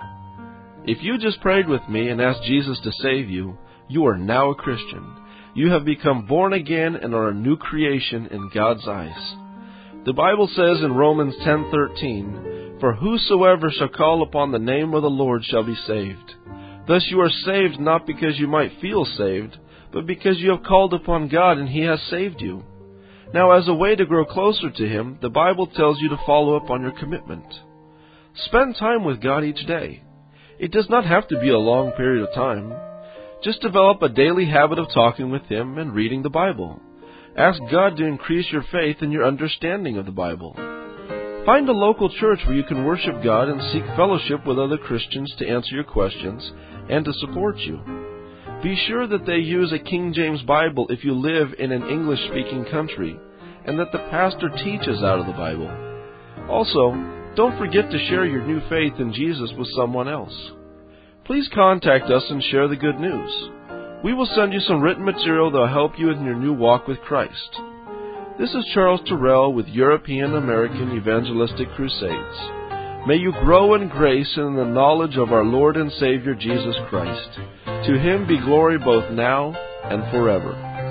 If you just prayed with me and asked Jesus to save you, you are now a Christian. You have become born again and are a new creation in God's eyes. The Bible says in Romans 10:13, "For whosoever shall call upon the name of the Lord shall be saved." Thus you are saved not because you might feel saved, but because you have called upon God and He has saved you. Now, as a way to grow closer to Him, the Bible tells you to follow up on your commitment. Spend time with God each day. It does not have to be a long period of time. Just develop a daily habit of talking with Him and reading the Bible. Ask God to increase your faith and your understanding of the Bible. Find a local church where you can worship God and seek fellowship with other Christians to answer your questions and to support you. Be sure that they use a King James Bible if you live in an English-speaking country, and that the pastor teaches out of the Bible. Also, don't forget to share your new faith in Jesus with someone else. Please contact us and share the good news. We will send you some written material that will help you in your new walk with Christ. This is Charles Terrell with European American Evangelistic Crusades. May you grow in grace and in the knowledge of our Lord and Savior Jesus Christ. To Him be glory both now and forever.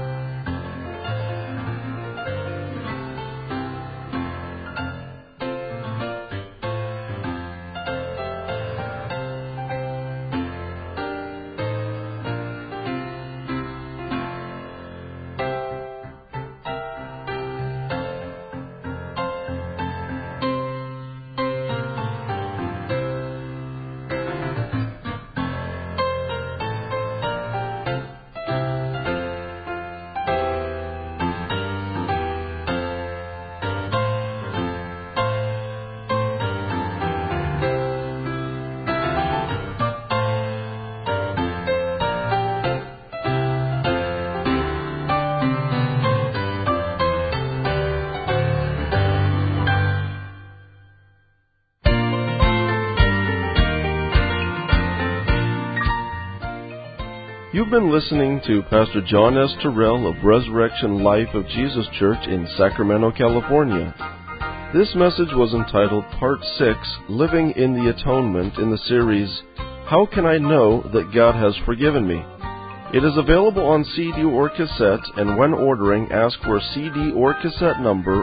You've been listening to Pastor John S. Terrell of Resurrection Life of Jesus Church in Sacramento, California. This message was entitled Part 6, Living in the Atonement, in the series, How Can I Know That God Has Forgiven Me? It is available on CD or cassette, and when ordering, ask for CD or cassette number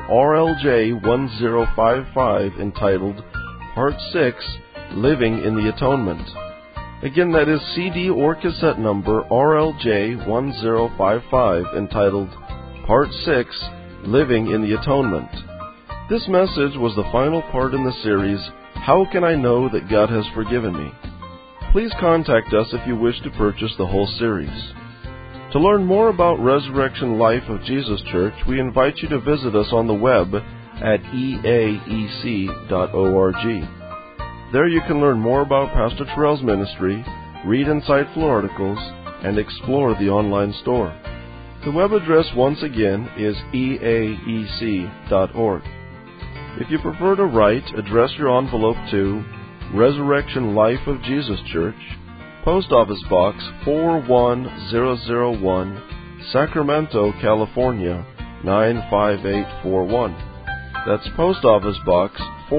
RLJ1055 entitled Part 6, Living in the Atonement. Again, that is CD or cassette number RLJ1055 entitled Part 6, Living in the Atonement. This message was the final part in the series, How Can I Know That God Has Forgiven Me? Please contact us if you wish to purchase the whole series. To learn more about Resurrection Life of Jesus Church, we invite you to visit us on the web at eaec.org. There you can learn more about Pastor Terrell's ministry, read insightful articles, and explore the online store. The web address once again is eaec.org. If you prefer to write, address your envelope to Resurrection Life of Jesus Church, Post Office Box 41001, Sacramento, California 95841. That's Post Office Box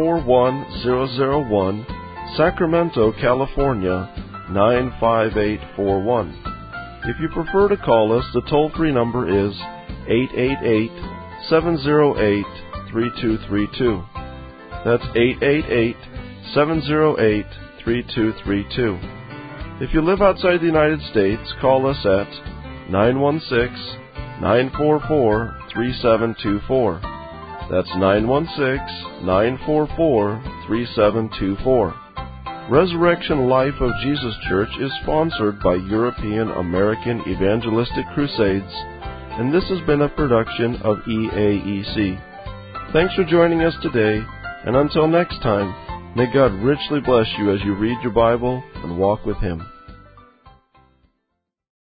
41001, Sacramento, California 95841. If you prefer to call us, the toll-free number is 888-708-3232. That's 888-708-3232. If you live outside the United States, call us at 916-944-3724. That's 916-944-3724. Resurrection Life of Jesus Church is sponsored by European American Evangelistic Crusades, and this has been a production of EAEC. Thanks for joining us today, and until next time, may God richly bless you as you read your Bible and walk with Him.